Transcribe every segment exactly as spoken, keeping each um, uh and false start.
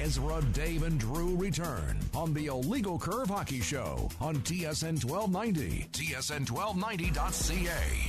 Ezra, Dave, and Drew return on the Illegal Curve Hockey Show on T S N twelve ninety, T S N twelve ninety dot C A.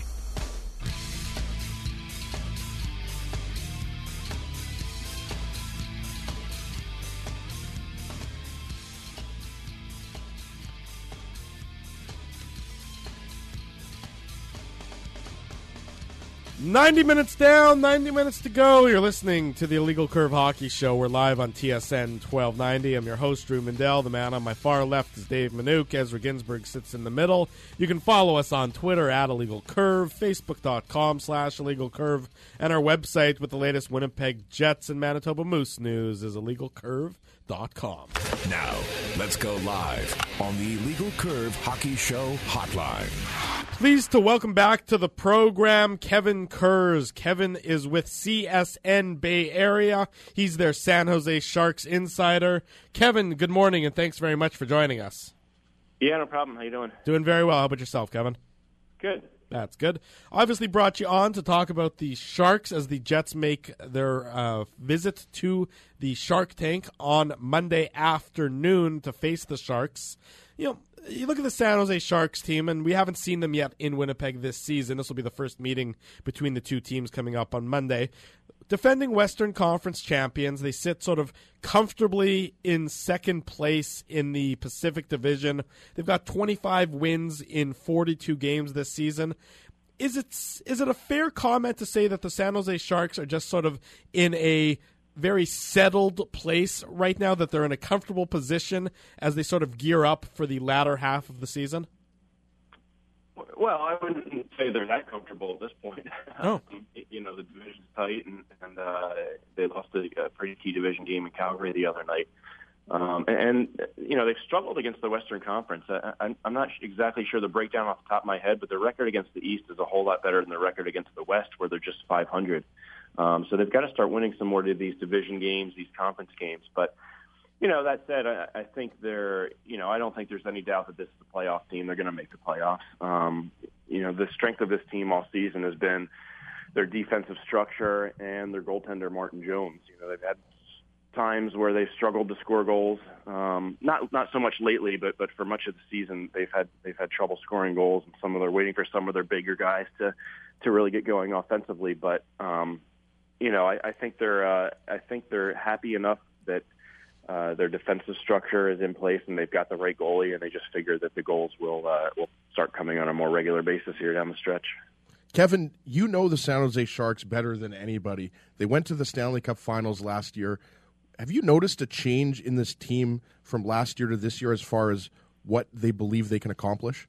ninety minutes down, ninety minutes to go. You're listening to the Illegal Curve Hockey Show. We're live on T S N twelve ninety. I'm your host, Drew Mindell. The man on my far left is Dave Minuk. Ezra Ginsburg sits in the middle. You can follow us on Twitter at Illegal Curve, Facebook.com slash Illegal Curve, and our website with the latest Winnipeg Jets and Manitoba Moose news is illegal curve dot com. Now, let's go live on the Illegal Curve Hockey Show hotline. Pleased to welcome back to the program Kevin Kurz. Kevin is with C S N Bay Area. He's their San Jose Sharks insider. Kevin, good morning, and thanks very much for joining us. Yeah, no problem. How you doing? Doing very well. How about yourself, Kevin? Good. That's good. Obviously brought you on to talk about the Sharks as the Jets make their uh, visit to the Shark Tank on Monday afternoon to face the Sharks. You know, you look at the San Jose Sharks team, and we haven't seen them yet in Winnipeg this season. This will be the first meeting between the two teams coming up on Monday. Defending Western Conference champions, they sit sort of comfortably in second place in the Pacific Division. They've got twenty-five wins in forty-two games this season. Is it is it a fair comment to say that the San Jose Sharks are just sort of in a very settled place right now, that they're in a comfortable position as they sort of gear up for the latter half of the season? Well, I wouldn't say they're that comfortable at this point. Oh. You know, the division's tight, and, and uh, they lost a, a pretty key division game in Calgary the other night. Um, and, and, you know, they've struggled against the Western Conference. I, I'm, I'm not exactly sure the breakdown off the top of my head, but their record against the East is a whole lot better than their record against the West, where they're just five hundred. Um, so they've got to start winning some more of these division games, these conference games. But, you know, that said, I, I think they're, you know, I don't think there's any doubt that this is a playoff team. They're going to make the playoffs. Um, you know, the strength of this team all season has been their defensive structure and their goaltender, Martin Jones. You know, they've had times where they've struggled to score goals. Um, not not so much lately, but but for much of the season, they've had they've had trouble scoring goals, and some of they're waiting for some of their bigger guys to to really get going offensively. But um, you know, I, I think they're uh, I think they're happy enough that uh, their defensive structure is in place and they've got the right goalie, and they just figure that the goals will uh, will start coming on a more regular basis here down the stretch. Kevin, you know the San Jose Sharks better than anybody. They went to the Stanley Cup Finals last year. Have you noticed a change in this team from last year to this year as far as what they believe they can accomplish?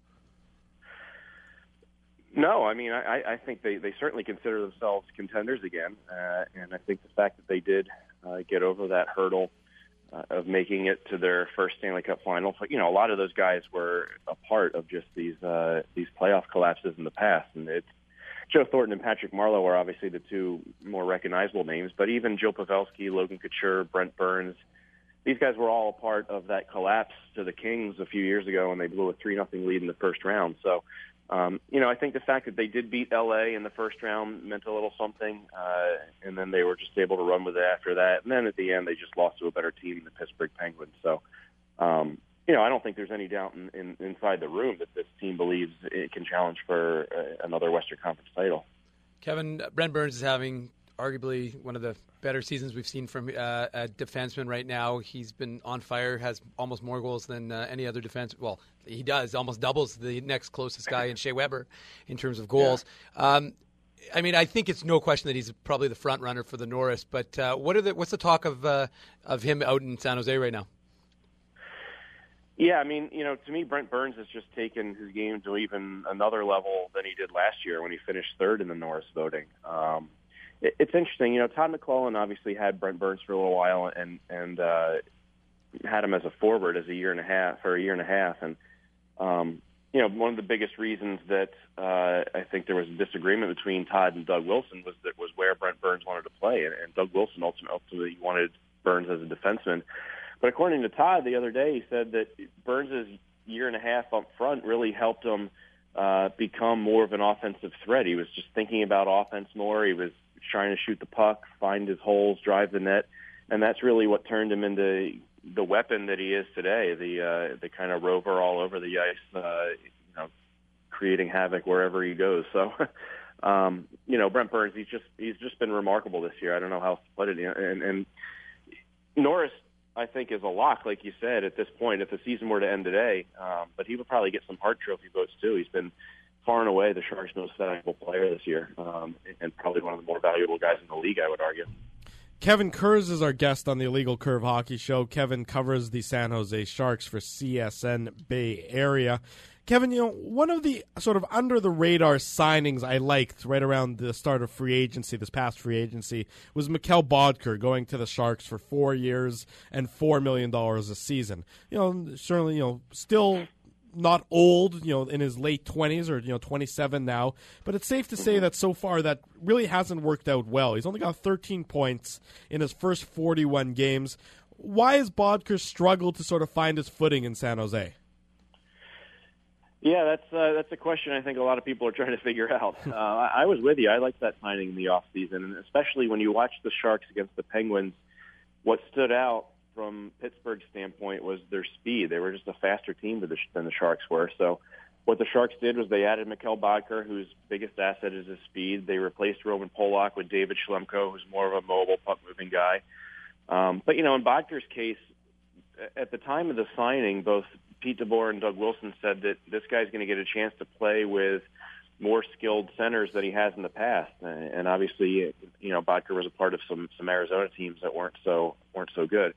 No, I mean, I, I think they, they certainly consider themselves contenders again, uh, and I think the fact that they did uh, get over that hurdle uh, of making it to their first Stanley Cup final, you know, a lot of those guys were a part of just these uh, these playoff collapses in the past, and it's Joe Thornton and Patrick Marleau are obviously the two more recognizable names, but even Joe Pavelski, Logan Couture, Brent Burns, these guys were all a part of that collapse to the Kings a few years ago, and they blew a three nothing lead in the first round. So, um, you know, I think the fact that they did beat L A in the first round meant a little something, uh, and then they were just able to run with it after that. And then at the end, they just lost to a better team, the Pittsburgh Penguins. So, um, you know, I don't think there's any doubt in, in, inside the room that this team believes it can challenge for uh, another Western Conference title. Kevin, Brent Burns is having arguably one of the better seasons we've seen from uh, a defenseman right now. He's been on fire, has almost more goals than uh, any other defense. Well, he does, almost doubles the next closest guy in Shea Weber in terms of goals. Yeah. Um, I mean, I think it's no question that he's probably the front runner for the Norris. But uh, what are the what's the talk of uh, of him out in San Jose right now? Yeah, I mean, you know, to me, Brent Burns has just taken his game to even another level than he did last year when he finished third in the Norris voting. Um, it, it's interesting, you know, Todd McClellan obviously had Brent Burns for a little while and and uh, had him as a forward as a year and a half for a year and a half, and um, you know, one of the biggest reasons that uh, I think there was a disagreement between Todd and Doug Wilson was that was where Brent Burns wanted to play, and, and Doug Wilson ultimately wanted Burns as a defenseman. But according to Todd the other day, he said that Burns' year and a half up front really helped him uh, become more of an offensive threat. He was just thinking about offense more. He was trying to shoot the puck, find his holes, drive the net. and that's really what turned him into the weapon that he is today. The uh, the kind of rover all over the ice, uh, you know, creating havoc wherever he goes. So, um, you know, Brent Burns, he's just he's just been remarkable this year. I don't know how else to put it. And, and Norris, I think, is a lock, like you said, at this point, if the season were to end today. Um, but he would probably get some Hart Trophy votes, too. He's been far and away the Sharks' most valuable player this year, um, and probably one of the more valuable guys in the league, I would argue. Kevin Kurz is our guest on the Illegal Curve Hockey Show. Kevin covers the San Jose Sharks for C S N Bay Area. Kevin, you know, one of the sort of under-the-radar signings I liked right around the start of free agency, this past free agency, was Mikkel Bodker going to the Sharks for four years and four million dollars a season. You know, certainly, you know, still not old, you know, in his late twenties or, you know, twenty-seven now, but it's safe to say that so far that really hasn't worked out well. He's only got thirteen points in his first forty-one games. Why has Bodker struggled to sort of find his footing in San Jose? Yeah, that's uh, that's a question I think a lot of people are trying to figure out. Uh, I, I was with you. I liked that signing in the offseason, and especially when you watch the Sharks against the Penguins, what stood out from Pittsburgh's standpoint was their speed. They were just a faster team than the, than the Sharks were. So what the Sharks did was they added Mikkel Bodker, whose biggest asset is his speed. They replaced Roman Polak with David Schlemko, who's more of a mobile, puck-moving guy. Um, but, you know, in Bodker's case, at the time of the signing, both Pete DeBoer and Doug Wilson said that this guy's going to get a chance to play with more skilled centers than he has in the past. And obviously, you know, Bodker was a part of some, some Arizona teams that weren't so weren't so good.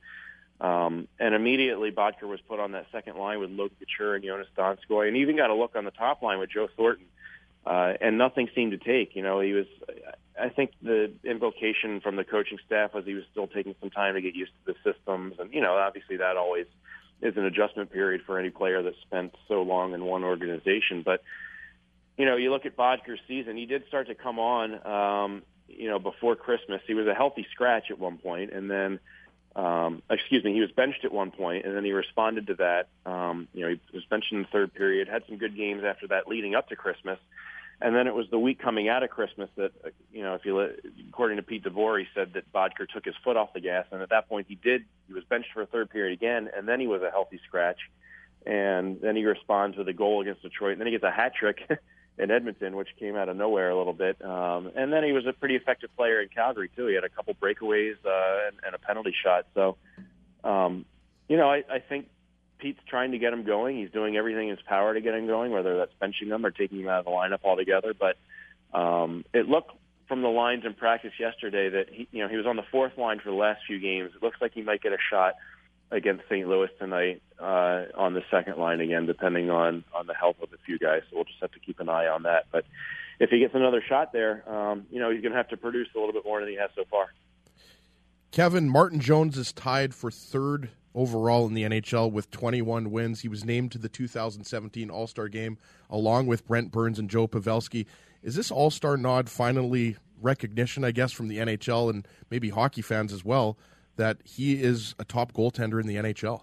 Um, and immediately, Bodker was put on that second line with Logan Couture and Jonas Donskoy, and even got a look on the top line with Joe Thornton. Uh, and nothing seemed to take. You know, he was. I think the implication from the coaching staff was he was still taking some time to get used to the systems, and you know, obviously that always is an adjustment period for any player that's spent so long in one organization. But you know, you look at Bodker's season; he did start to come on. Um, you know, before Christmas, he was a healthy scratch at one point, and then. Um, excuse me, he was benched at one point, and then he responded to that. Um, you know, he was benched in the third period, had some good games after that leading up to Christmas. And then it was the week coming out of Christmas that, you know, if you let, according to Pete DeBoer, he said that Bodker took his foot off the gas. And at that point he did. He was benched for a third period again, and then he was a healthy scratch. And then he responds with a goal against Detroit. And then he gets a hat trick in Edmonton, which came out of nowhere a little bit. Um, and then he was a pretty effective player in Calgary, too. He had a couple breakaways uh, and, and a penalty shot. So, um, you know, I, I think Pete's trying to get him going. He's doing everything in his power to get him going, whether that's benching him or taking him out of the lineup altogether. But um, it looked from the lines in practice yesterday that he, you know, he was on the fourth line for the last few games. It looks like he might get a shot against Saint Louis tonight uh, on the second line again, depending on, on the health of a few guys. So we'll just have to keep an eye on that. But if he gets another shot there, um, you know, he's going to have to produce a little bit more than he has so far. Kevin, Martin Jones is tied for third overall in the N H L with twenty-one wins. He was named to the two thousand seventeen All-Star Game along with Brent Burns and Joe Pavelski. Is this All-Star nod finally recognition, I guess, from the N H L and maybe hockey fans as well, that he is a top goaltender in the N H L?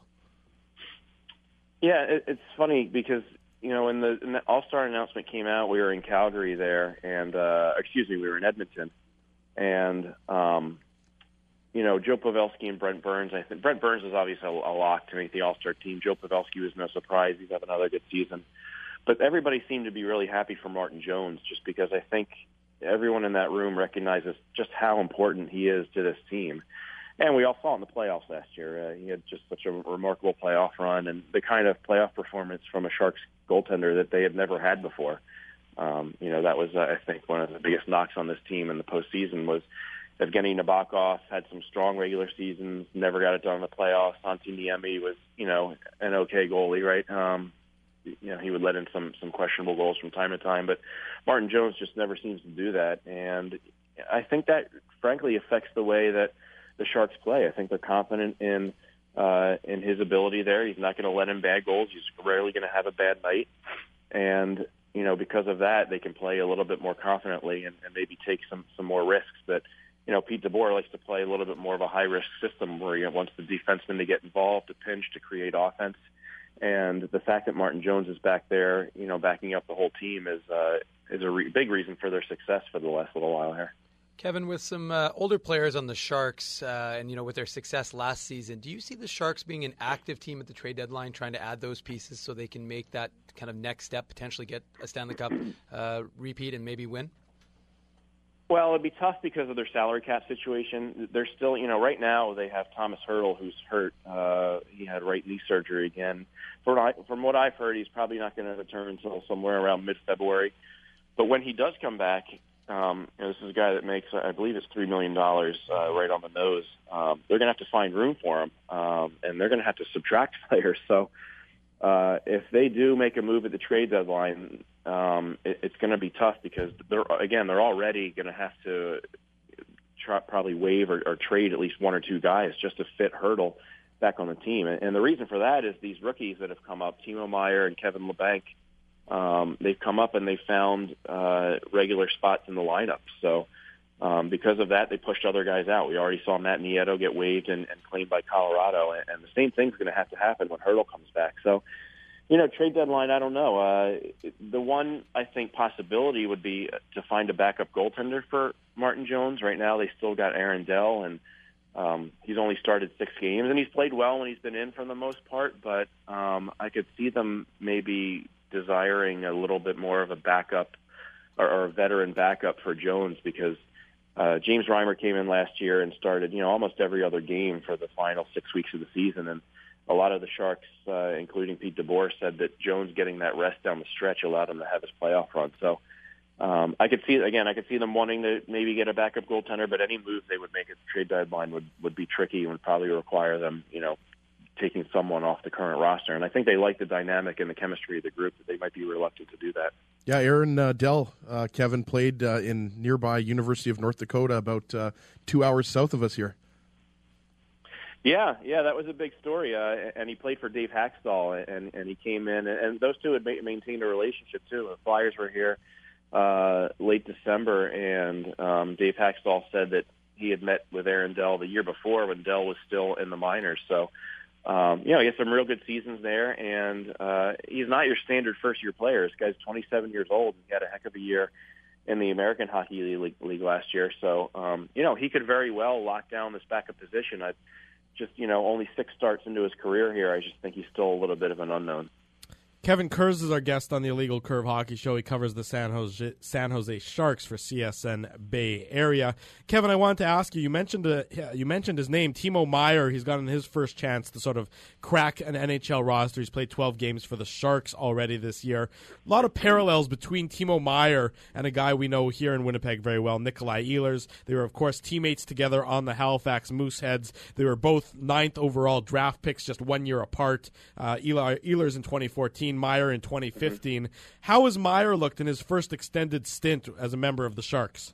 Yeah, it, it's funny because, you know, when the, when the All-Star announcement came out, we were in Calgary there, and, uh, excuse me, we were in Edmonton. And, um, you know, Joe Pavelski and Brent Burns, I think Brent Burns is obviously a, a lock to make the All-Star team. Joe Pavelski was no surprise. He's having another good season. But everybody seemed to be really happy for Martin Jones just because I think everyone in that room recognizes just how important he is to this team. And we all saw it in the playoffs last year. Uh, he had just such a remarkable playoff run and the kind of playoff performance from a Sharks goaltender that they had never had before. Um, you know, that was, uh, I think, one of the biggest knocks on this team in the postseason was Evgeny Nabokov had some strong regular seasons, never got it done in the playoffs. Antti Niemi was, you know, an okay goalie, right? Um, you know, he would let in some, some questionable goals from time to time, but Martin Jones just never seems to do that. And I think that, frankly, affects the way that the Sharks play. I think they're confident in uh, in his ability there. He's not going to let in bad goals. He's rarely going to have a bad night. And, you know, because of that, they can play a little bit more confidently and, and maybe take some, some more risks. But, you know, Pete DeBoer likes to play a little bit more of a high-risk system where he wants the defenseman to get involved, to pinch, to create offense. And the fact that Martin Jones is back there, you know, backing up the whole team is uh, is a re- big reason for their success for the last little while here. Kevin, with some uh, older players on the Sharks, uh, and you know with their success last season, do you see the Sharks being an active team at the trade deadline, trying to add those pieces so they can make that kind of next step, potentially get a Stanley Cup uh, repeat and maybe win? Well, it'd be tough because of their salary cap situation. They're still, you know, right now they have Thomas Hertl, who's hurt. Uh, he had right knee surgery again. From, I, from what I've heard, he's probably not going to return until somewhere around mid-February. But when he does come back, um, you know, this is a guy that makes, I believe it's three million dollars uh, right on the nose. Um, they're going to have to find room for him, um, and they're going to have to subtract players. So uh, if they do make a move at the trade deadline, um, it, it's going to be tough because, they're again, they're already going to have to try, probably waive or, or trade at least one or two guys just to fit Hertl back on the team. And, and the reason for that is these rookies that have come up, Timo Meier and Kevin Labanc, Um, they've come up and they found uh, regular spots in the lineup. So um, because of that, they pushed other guys out. We already saw Matt Nieto get waived and, and claimed by Colorado, and, and the same thing's going to have to happen when Hertl comes back. So, you know, trade deadline, I don't know. Uh, the one, I think, possibility would be to find a backup goaltender for Martin Jones. Right now they still got Aaron Dell, and um, he's only started six games, and he's played well when he's been in for the most part, but um, I could see them maybe desiring a little bit more of a backup or, or a veteran backup for Jones because uh, James Reimer came in last year and started, you know, almost every other game for the final six weeks of the season. And a lot of the Sharks, uh, including Pete DeBoer, said that Jones getting that rest down the stretch allowed him to have his playoff run. So um, I could see, again, I could see them wanting to maybe get a backup goaltender, but any move they would make at the trade deadline would, would be tricky and would probably require them, you know, taking someone off the current roster. And I think they like the dynamic and the chemistry of the group, that they might be reluctant to do that. Yeah, Aaron uh, Dell, uh, Kevin, played uh, in nearby University of North Dakota, about uh, two hours south of us here. Yeah, yeah, that was a big story. Uh, and he played for Dave Haxtell, and, and he came in, and those two had ma- maintained a relationship, too. The Flyers were here uh, late December, and um, Dave Haxtell said that he had met with Aaron Dell the year before when Dell was still in the minors. So, Um, you know, he had some real good seasons there, and uh, he's not your standard first-year player. This guy's twenty-seven years old. He had a heck of a year in the American Hockey League, League last year. So, um, you know, he could very well lock down this backup position. I just, you know, only six starts into his career here. I just think he's still a little bit of an unknown. Kevin Kurz is our guest on the Illegal Curve Hockey Show. He covers the San Jose San Jose Sharks for C S N Bay Area. Kevin, I wanted to ask you. You mentioned uh, you mentioned his name, Timo Meier. He's gotten his first chance to sort of crack an N H L roster. He's played twelve games for the Sharks already this year. A lot of parallels between Timo Meier and a guy we know here in Winnipeg very well, Nikolai Ehlers. They were, of course, teammates together on the Halifax Mooseheads. They were both ninth overall draft picks, just one year apart. Uh, Eli, Ehlers in twenty fourteen. Meier in twenty fifteen. Mm-hmm. How has Meier looked in his first extended stint as a member of the Sharks?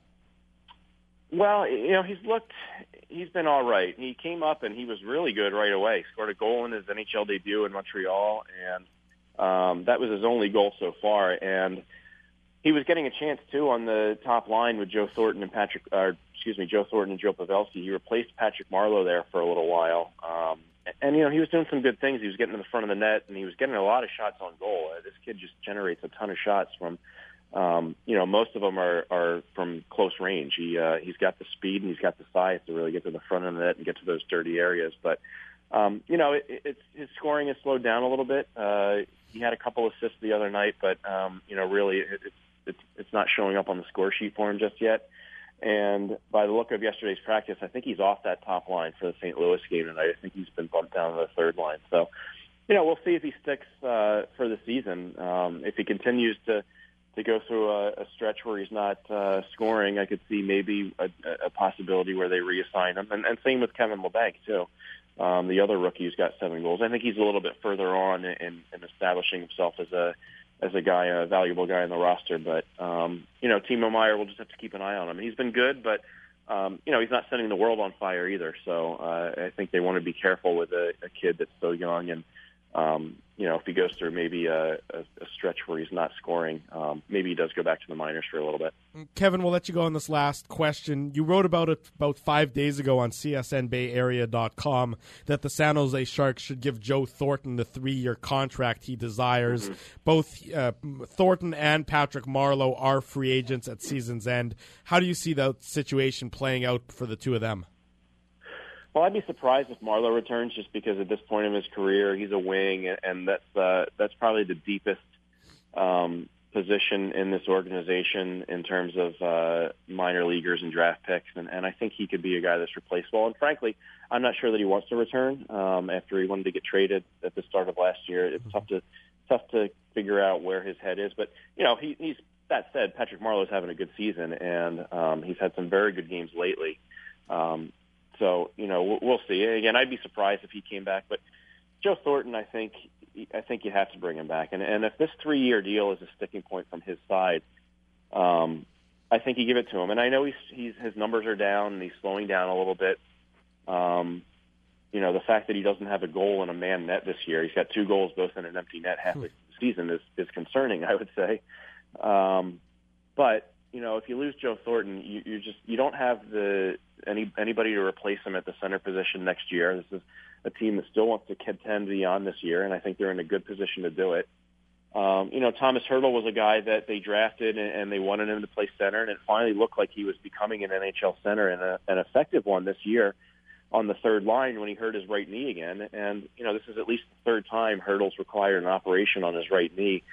Well, you know, he's looked, he's been all right. He came up and he was really good right away. He scored a goal in his N H L debut in Montreal, and um, that was his only goal so far. And he was getting a chance, too, on the top line with Joe Thornton and Patrick, or excuse me, Joe Thornton and Joe Pavelski. He replaced Patrick Marleau there for a little while. Um, And, you know, he was doing some good things. He was getting to the front of the net, and he was getting a lot of shots on goal. Uh, this kid just generates a ton of shots from, um, you know, most of them are, are from close range. He, uh, he's got the speed and he's got the size to really get to the front of the net and get to those dirty areas. But, um, you know, it, it's, his scoring has slowed down a little bit. Uh, he had a couple assists the other night, but, um, you know, really it, it's, it's, it's not showing up on the score sheet for him just yet. And by the look of yesterday's practice, I think he's off that top line for the Saint Louis game tonight. I think he's been bumped down to the third line. So, you know, we'll see if he sticks uh, for the season. Um, if he continues to, to go through a, a stretch where he's not uh, scoring, I could see maybe a, a possibility where they reassign him. And, and same with Kevin Labanc, too. Um, the other rookie who's got seven goals. I think he's a little bit further on in, in establishing himself as a as a guy, a valuable guy in the roster. But, um, you know, Timo Meier, we'll just have to keep an eye on him. He's been good, but, um, you know, he's not setting the world on fire either. So uh, I think they want to be careful with a, a kid that's so young. And, um, you know, if he goes through maybe a, a, a stretch where he's not scoring, um, maybe he does go back to the minors for a little bit. Kevin, we'll let you go on this last question. You wrote about it about five days ago on C S N Bay Area dot com that the San Jose Sharks should give Joe Thornton the three-year contract he desires. Mm-hmm. Both uh, Thornton and Patrick Marleau are free agents at season's end. How do you see that situation playing out for the two of them? Well, I'd be surprised if Marleau returns, just because at this point in his career, he's a wing, and that's uh, that's probably the deepest um, position in this organization in terms of uh, minor leaguers and draft picks, and, and I think he could be a guy that's replaceable. And frankly, I'm not sure that he wants to return um, after he wanted to get traded at the start of last year. It's tough to tough to figure out where his head is, but you know, he, he's that said, Patrick Marleau's having a good season, and um, he's had some very good games lately. Um, So, you know, we'll see. Again, I'd be surprised if he came back. But Joe Thornton, I think I think you have to bring him back. And, and if this three-year deal is a sticking point from his side, um, I think you give it to him. And I know he's, he's his numbers are down and he's slowing down a little bit. Um, you know, the fact that he doesn't have a goal in a man net this year, he's got two goals both in an empty net half the season, is, is concerning, I would say. Um, but you know, if you lose Joe Thornton, you, you just you don't have the any anybody to replace him at the center position next year. This is a team that still wants to contend beyond this year, and I think they're in a good position to do it. Um, you know, Thomas Hertl was a guy that they drafted, and, and they wanted him to play center, and it finally looked like he was becoming an N H L center and a, an effective one this year on the third line when he hurt his right knee again. And, you know, this is at least the third time Hertl's required an operation on his right knee.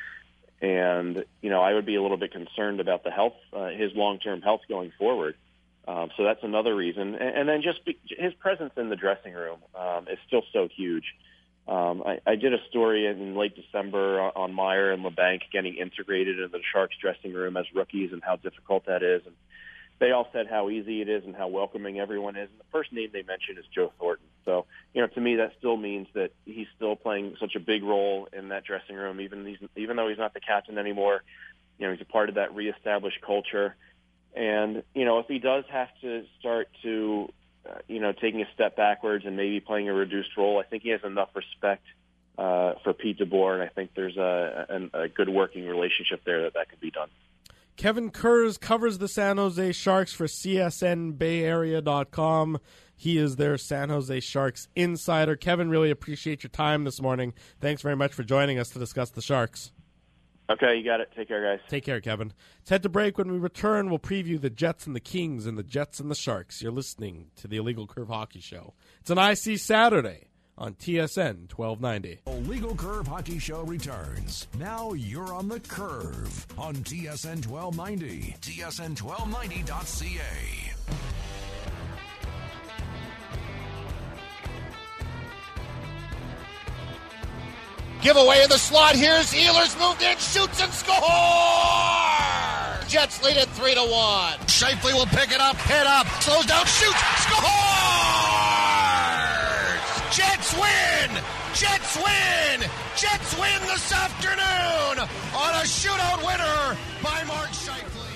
And, you know, I would be a little bit concerned about the health, uh, his long-term health going forward. Um, so that's another reason. And, and then just be, his presence in the dressing room um, is still so huge. Um, I, I did a story in late December on Meyer and LeBanc getting integrated into the Sharks dressing room as rookies and how difficult that is. And they all said how easy it is and how welcoming everyone is. And the first name they mentioned is Joe Thornton. So, you know, to me, that still means that he's still playing such a big role in that dressing room, even he's, even though he's not the captain anymore. You know, he's a part of that reestablished culture. And, you know, if he does have to start to, uh, you know, taking a step backwards and maybe playing a reduced role, I think he has enough respect uh, for Pete DeBoer, and I think there's a, a, a good working relationship there that that could be done. Kevin Kurz covers the San Jose Sharks for C S N Bay Area dot com. He is their San Jose Sharks insider. Kevin, really appreciate your time this morning. Thanks very much for joining us to discuss the Sharks. Okay, you got it. Take care, guys. Take care, Kevin. Let's head to break. When we return, we'll preview the Jets and the Kings and the Jets and the Sharks. You're listening to the Illegal Curve Hockey Show. It's an I C Saturday on T S N twelve ninety. Illegal Curve Hockey Show returns. Now you're on the curve on T S N twelve ninety. T S N twelve ninety dot C A. Giveaway in the slot. Here's Ehlers, moved in, shoots and scores! Jets lead it three to one. Scheifele will pick it up, head up, slows down, shoots, scores! Jets win! Jets win! Jets win this afternoon on a shootout winner by Mark Scheifele.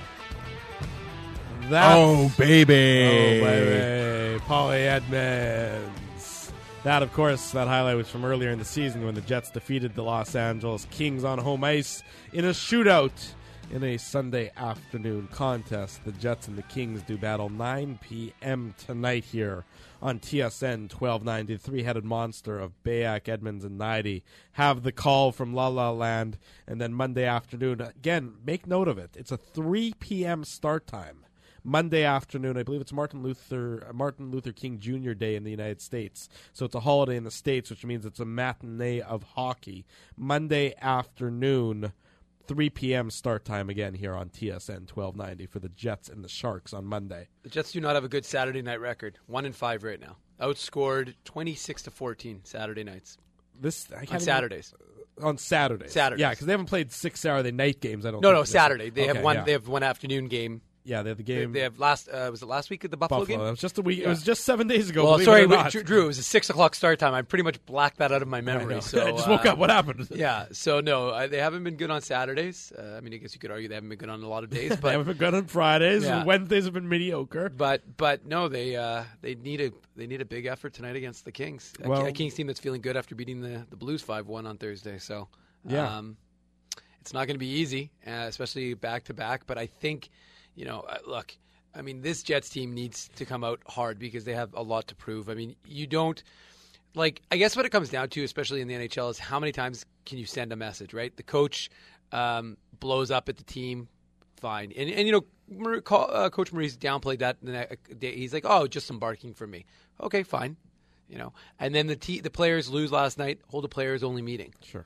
That's, oh, baby. Oh, baby. Paulie Edmonds. That, of course, that highlight was from earlier in the season when the Jets defeated the Los Angeles Kings on home ice in a shootout in a Sunday afternoon contest. The Jets and the Kings do battle nine p.m. tonight here on T S N twelve ninety. The three-headed monster of Bayak, Edmonds, and Nidy have the call from La La Land. And then Monday afternoon, again, make note of it. It's a three p.m. start time. Monday afternoon, I believe it's Martin Luther Martin Luther King Junior Day in the United States. So it's a holiday in the States, which means it's a matinee of hockey. Monday afternoon, three p.m. start time again here on T S N twelve ninety for the Jets and the Sharks on Monday. The Jets do not have a good Saturday night record. One and five right now. Outscored twenty-six to fourteen Saturday nights. This I can't on even, Saturdays. On Saturdays. Saturdays. Yeah, because they haven't played six Saturday night games. I don't. No, think no, Saturday. They okay, have one. Yeah. They have one afternoon game. Yeah, they have the They, game. they have last. Uh, was it last week at the Buffalo, Buffalo. game? It was just a week. It was just seven days ago. Well, believe sorry, it or not. Drew, Drew. It was a six o'clock start time. I pretty much blacked that out of my I memory. know. So I just woke uh, up. What happened? Yeah. So no, uh, they haven't been good on Saturdays. Uh, I mean, I guess you could argue they haven't been good on a lot of days, They but haven't been good on Fridays. Yeah. Wednesdays have been mediocre. but but no, they uh, they need a they need a big effort tonight against the Kings. A- Well- a Kings team that's feeling good after beating the the Blues five one on Thursday. So Yeah. um, it's not going to be easy, uh, especially back to back. But I think, you know, uh, look. I mean, this Jets team needs to come out hard because they have a lot to prove. I mean, you don't like. I guess what it comes down to, especially in the N H L, is how many times can you send a message, right? The coach um, blows up at the team, fine, and and you know, Mar- uh, Coach Maurice downplayed that. The next day. He's like, "Oh, just some barking from me." Okay, fine, you know. And then the te- the players lose last night. Hold a players only meeting. Sure.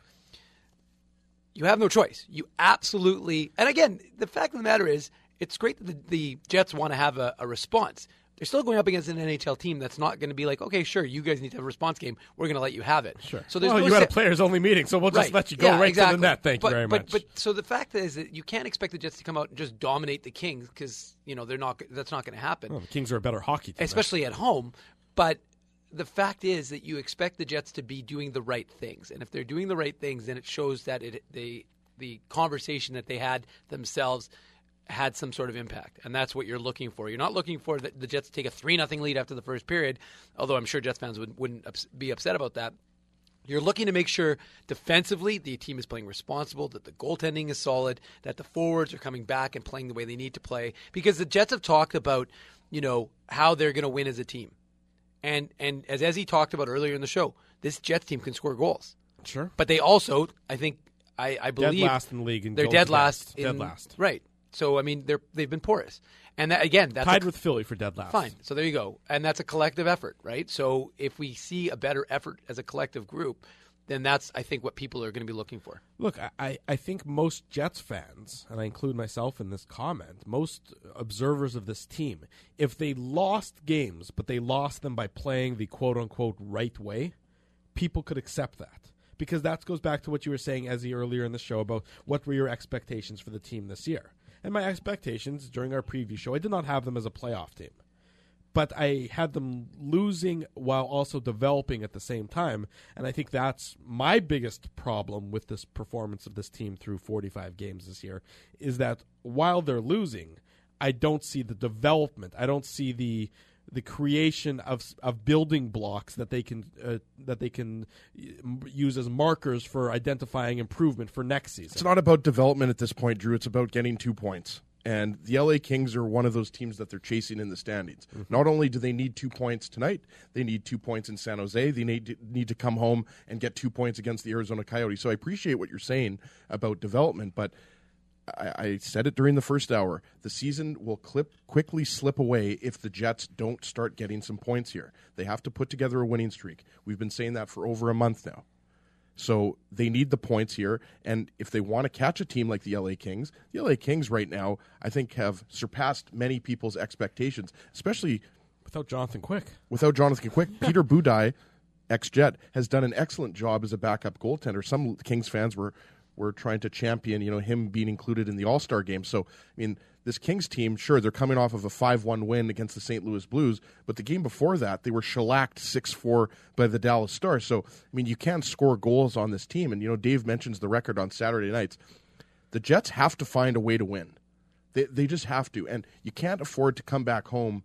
You have no choice. You absolutely. And again, the fact of the matter is, it's great that the, the Jets want to have a, a response. They're still going up against an N H L team that's not going to be like, okay, sure, you guys need to have a response game. We're going to let you have it. Sure. So there's well, no you had a se- players only meeting, so we'll just Right. let you go Yeah, right exactly. to the net. Thank but, you very but, much. But so the fact is that you can't expect the Jets to come out and just dominate the Kings because you know they're not. That's not going to happen, Well, the Kings are a better hockey team. especially at home. But the fact is that you expect the Jets to be doing the right things, and if they're doing the right things, then it shows that it they the conversation that they had themselves had some sort of impact, and that's what you're looking for. You're not looking for the, the Jets to take a three nothing lead after the first period, although I'm sure Jets fans would, wouldn't ups- be upset about that. You're looking to make sure defensively the team is playing responsible, that the goaltending is solid, that the forwards are coming back and playing the way they need to play, because the Jets have talked about, you know, how they're going to win as a team. And and as Ezzy talked about earlier in the show, this Jets team can score goals. Sure. But they also, I think, I, I believe Dead last in the league in they're goals dead against. last. Dead in- last. Right. So I mean, they're they've been porous, and that, again, that's Tied a, with Philly for dead last. fine. So there you go, and that's a collective effort, right? So if we see a better effort as a collective group, then that's I think what people are going to be looking for. Look, I, I think most Jets fans, and I include myself in this comment, most observers of this team, if they lost games, but they lost them by playing the quote-unquote right way, people could accept that. Because that goes back to what you were saying, Ezzy, earlier in the show about what were your expectations for the team this year. And my expectations during our preview show, I did not have them as a playoff team. But I had them losing while also developing at the same time. And I think that's my biggest problem with this performance of this team through forty-five games this year, is that while they're losing, I don't see the development. I don't see the the creation of of building blocks that they can uh, that they can use as markers for identifying improvement for next season. It's not about development at this point, Drew. It's about getting two points. And the L A Kings are one of those teams that they're chasing in the standings. Mm-hmm. Not only do they need two points tonight, they need two points in San Jose. They need to, need to come home and get two points against the Arizona Coyotes. So I appreciate what you're saying about development, but I, I said it during the first hour. The season will clip, quickly slip away if the Jets don't start getting some points here. They have to put together a winning streak. We've been saying that for over a month now. So they need the points here, and if they want to catch a team like the L A Kings, the L A Kings right now, I think, have surpassed many people's expectations, especially without Jonathan Quick. Without Jonathan Quick, Peter Budaj, ex-Jet, has done an excellent job as a backup goaltender. Some Kings fans were were trying to champion, you know, him being included in the All-Star game. So, I mean, this Kings team, sure, they're coming off of a five one win against the Saint Louis Blues, but the game before that, they were shellacked six four by the Dallas Stars. So, I mean, you can score goals on this team. And, you know, Dave mentions the record on Saturday nights. The Jets have to find a way to win. They they just have to. And you can't afford to come back home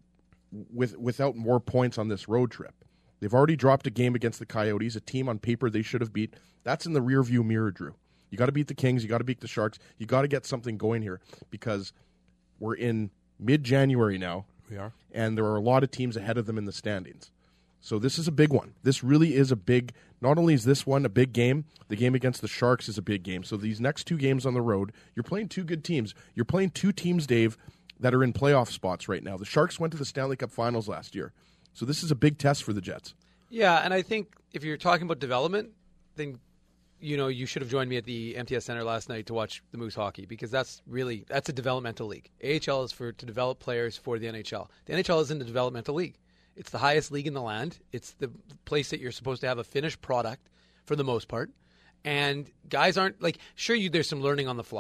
with without more points on this road trip. They've already dropped a game against the Coyotes, a team on paper they should have beat. That's in the rearview mirror, Drew. You got to beat the Kings. You got to beat the Sharks. You got to get something going here because we're in mid-January now. We are. And there are a lot of teams ahead of them in the standings. So this is a big one. This really is a big, not only is this one a big game, the game against the Sharks is a big game. So these next two games on the road, you're playing two good teams. You're playing two teams, Dave, that are in playoff spots right now. The Sharks went to the Stanley Cup Finals last year. So this is a big test for the Jets. Yeah, and I think if you're talking about development, then you know you should have joined me at the M T S Center last night to watch the Moose hockey because that's really that's a developmental league. A H L is for to develop players for the N H L. The N H L isn't a developmental league. It's the highest league in the land. It's the place that you're supposed to have a finished product for the most part. And guys aren't like sure you there's some learning on the fly.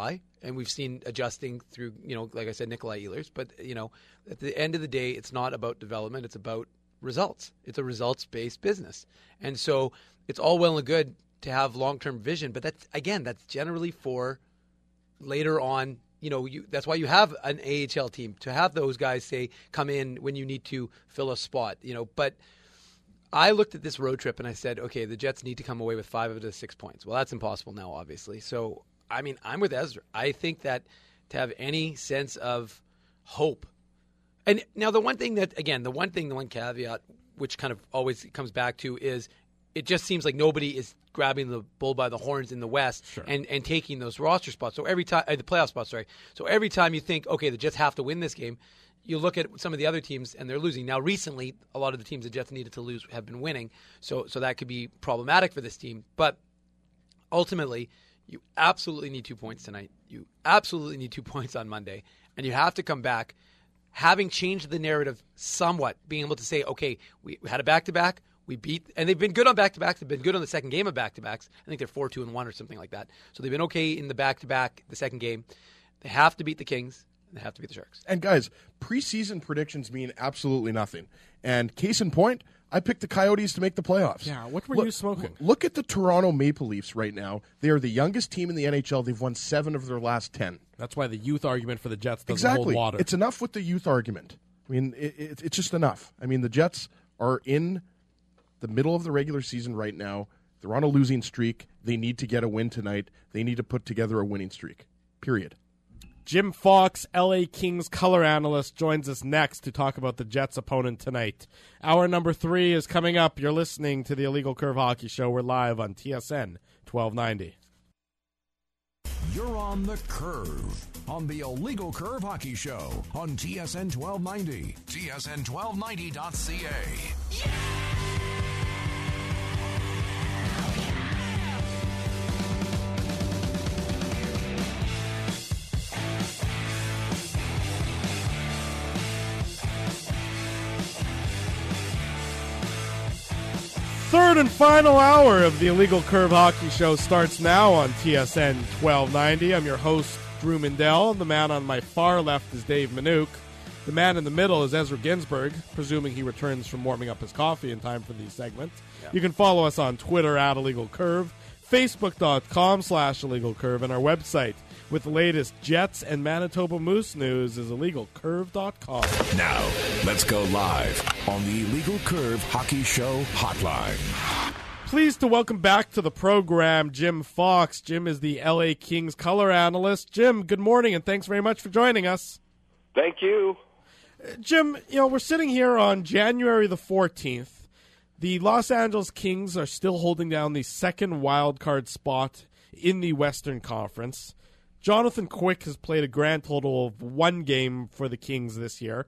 and we've seen adjusting through, you know, like I said, Nikolai Ehlers. But, you know, at the end of the day, it's not about development. It's about results. It's a results-based business. And so it's all well and good to have long-term vision, but that's, again, that's generally for later on. You know, you, that's why you have an A H L team, to have those guys, say, come in when you need to fill a spot, you know. But I looked at this road trip and I said, okay, the Jets need to come away with five of the six points. Well, that's impossible now, obviously. So, I mean, I'm with Ezra. I think that to have any sense of hope. And now the one thing that, again, the one thing, the one caveat, which kind of always comes back to is it just seems like nobody is grabbing the bull by the horns in the West sure. and, and taking those roster spots. So every time, uh, the playoff spots, sorry. So every time you think, okay, the Jets have to win this game, you look at some of the other teams and they're losing. Now, recently, a lot of the teams the Jets needed to lose have been winning. So, so that could be problematic for this team. But ultimately, you absolutely need two points tonight. You absolutely need two points on Monday. And you have to come back having changed the narrative somewhat, being able to say, okay, we had a back-to-back. We beat, and they've been good on back-to-backs. They've been good on the second game of back-to-backs. I think they're four two and one or something like that. So they've been okay in the back-to-back, the second game. They have to beat the Kings. They have to beat the Sharks. And guys, preseason predictions mean absolutely nothing. And case in point, I picked the Coyotes to make the playoffs. Yeah, what were look, you smoking? Look at the Toronto Maple Leafs right now. They are the youngest team in the N H L. They've won seven of their last ten. That's why the youth argument for the Jets doesn't exactly. hold water. It's enough with the youth argument. I mean, it, it, it's just enough. I mean, the Jets are in the middle of the regular season right now. They're on a losing streak. They need to get a win tonight. They need to put together a winning streak. Period. Jim Fox, L A Kings color analyst, joins us next to talk about the Jets' opponent tonight. Hour number three is coming up. You're listening to the Illegal Curve Hockey Show. We're live on T S N twelve ninety. You're on the Curve on the Illegal Curve Hockey Show on T S N twelve ninety, T S N twelve ninety dot C A. Yeah! Third and final hour of the Illegal Curve Hockey Show starts now on T S N twelve ninety. I'm your host, Drew Mindell. The man on my far left is Dave Manouk. The man in the middle is Ezra Ginsburg, presuming he returns from warming up his coffee in time for these segments. Yeah. You can follow us on Twitter at Illegal Curve, Facebook.com slash Illegal Curve, and our website with the latest Jets and Manitoba Moose news is illegal curve dot com. Now, let's go live on the Illegal Curve Hockey Show hotline. Pleased to welcome back to the program Jim Fox. Jim is the L A Kings color analyst. Jim, good morning, and thanks very much for joining us. Thank you. Uh, Jim, you know, we're sitting here on January the fourteenth. The Los Angeles Kings are still holding down the second wild card spot in the Western Conference. Jonathan Quick has played a grand total of one game for the Kings this year.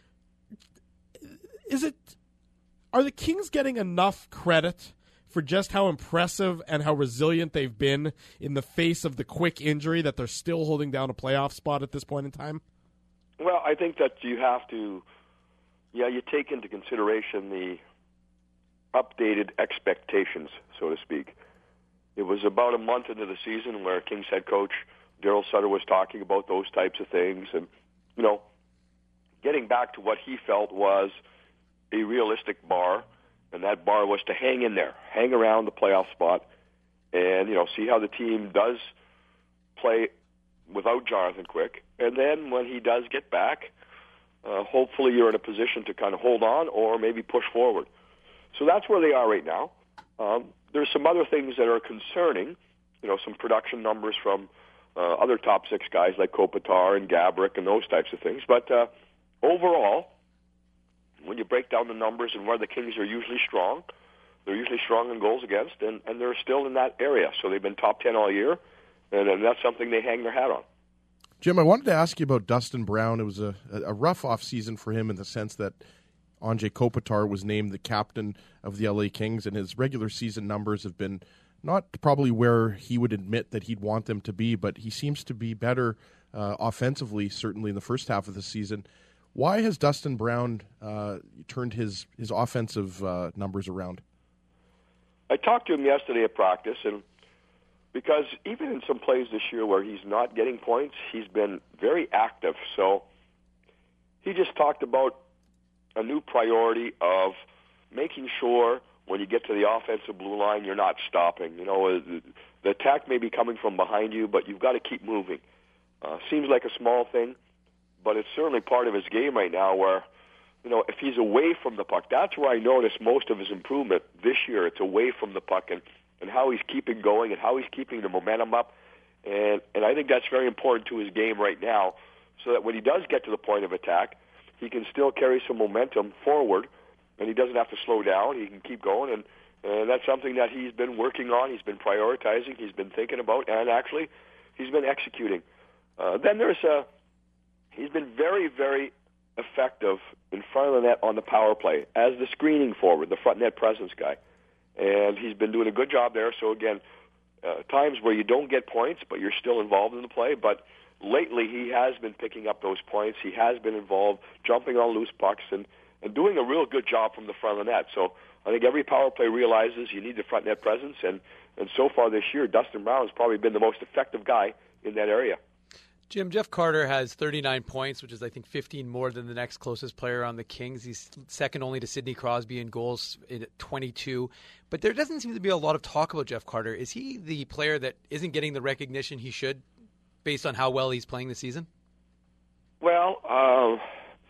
Is it? Are the Kings getting enough credit for just how impressive and how resilient they've been in the face of the Quick injury that they're still holding down a playoff spot at this point in time? Well, I think that you have to, yeah, you take into consideration the updated expectations, so to speak. It was about a month into the season where Kings head coach Daryl Sutter was talking about those types of things, and, you know, getting back to what he felt was a realistic bar, and that bar was to hang in there, hang around the playoff spot, and, you know, see how the team does play without Jonathan Quick. And then when he does get back, uh, hopefully you're in a position to kind of hold on or maybe push forward. So that's where they are right now. Um, there's some other things that are concerning, you know, some production numbers from Uh, other top six guys like Kopitar and Gaborik and those types of things. But uh, overall, when you break down the numbers and where the Kings are usually strong, they're usually strong in goals against, and, and they're still in that area. So they've been top ten all year, and, and that's something they hang their hat on. Jim, I wanted to ask you about Dustin Brown. It was a, a rough offseason for him in the sense that Anze Kopitar was named the captain of the L A Kings, and his regular season numbers have been not probably where he would admit that he'd want them to be, but he seems to be better uh, offensively, certainly in the first half of the season. Why has Dustin Brown uh, turned his, his offensive uh, numbers around? I talked to him yesterday at practice, and because even in some plays this year where he's not getting points, he's been very active. So he just talked about a new priority of making sure when you get to the offensive blue line, you're not stopping. You know, the attack may be coming from behind you, but you've got to keep moving. Uh, seems like a small thing, but it's certainly part of his game right now where, you know, if he's away from the puck, that's where I notice most of his improvement this year. It's away from the puck and, and how he's keeping going and how he's keeping the momentum up. And, and I think that's very important to his game right now so that when he does get to the point of attack, he can still carry some momentum forward and he doesn't have to slow down. He can keep going, and, and that's something that he's been working on. He's been prioritizing. He's been thinking about, and actually he's been executing. Uh, then there's a he's been very, very effective in front of the net on the power play as the screening forward, the front net presence guy. And he's been doing a good job there. So, again, uh, times where you don't get points, but you're still involved in the play. But lately he has been picking up those points. He has been involved, jumping on loose pucks, and, and doing a real good job from the front of the net. So I think every power play realizes you need the front net presence. And, and so far this year, Dustin Brown has probably been the most effective guy in that area. Jim, Jeff Carter has thirty-nine points, which is, I think, fifteen more than the next closest player on the Kings. He's second only to Sidney Crosby in goals at twenty-two. But there doesn't seem to be a lot of talk about Jeff Carter. Is he the player that isn't getting the recognition he should based on how well he's playing this season? Well, um,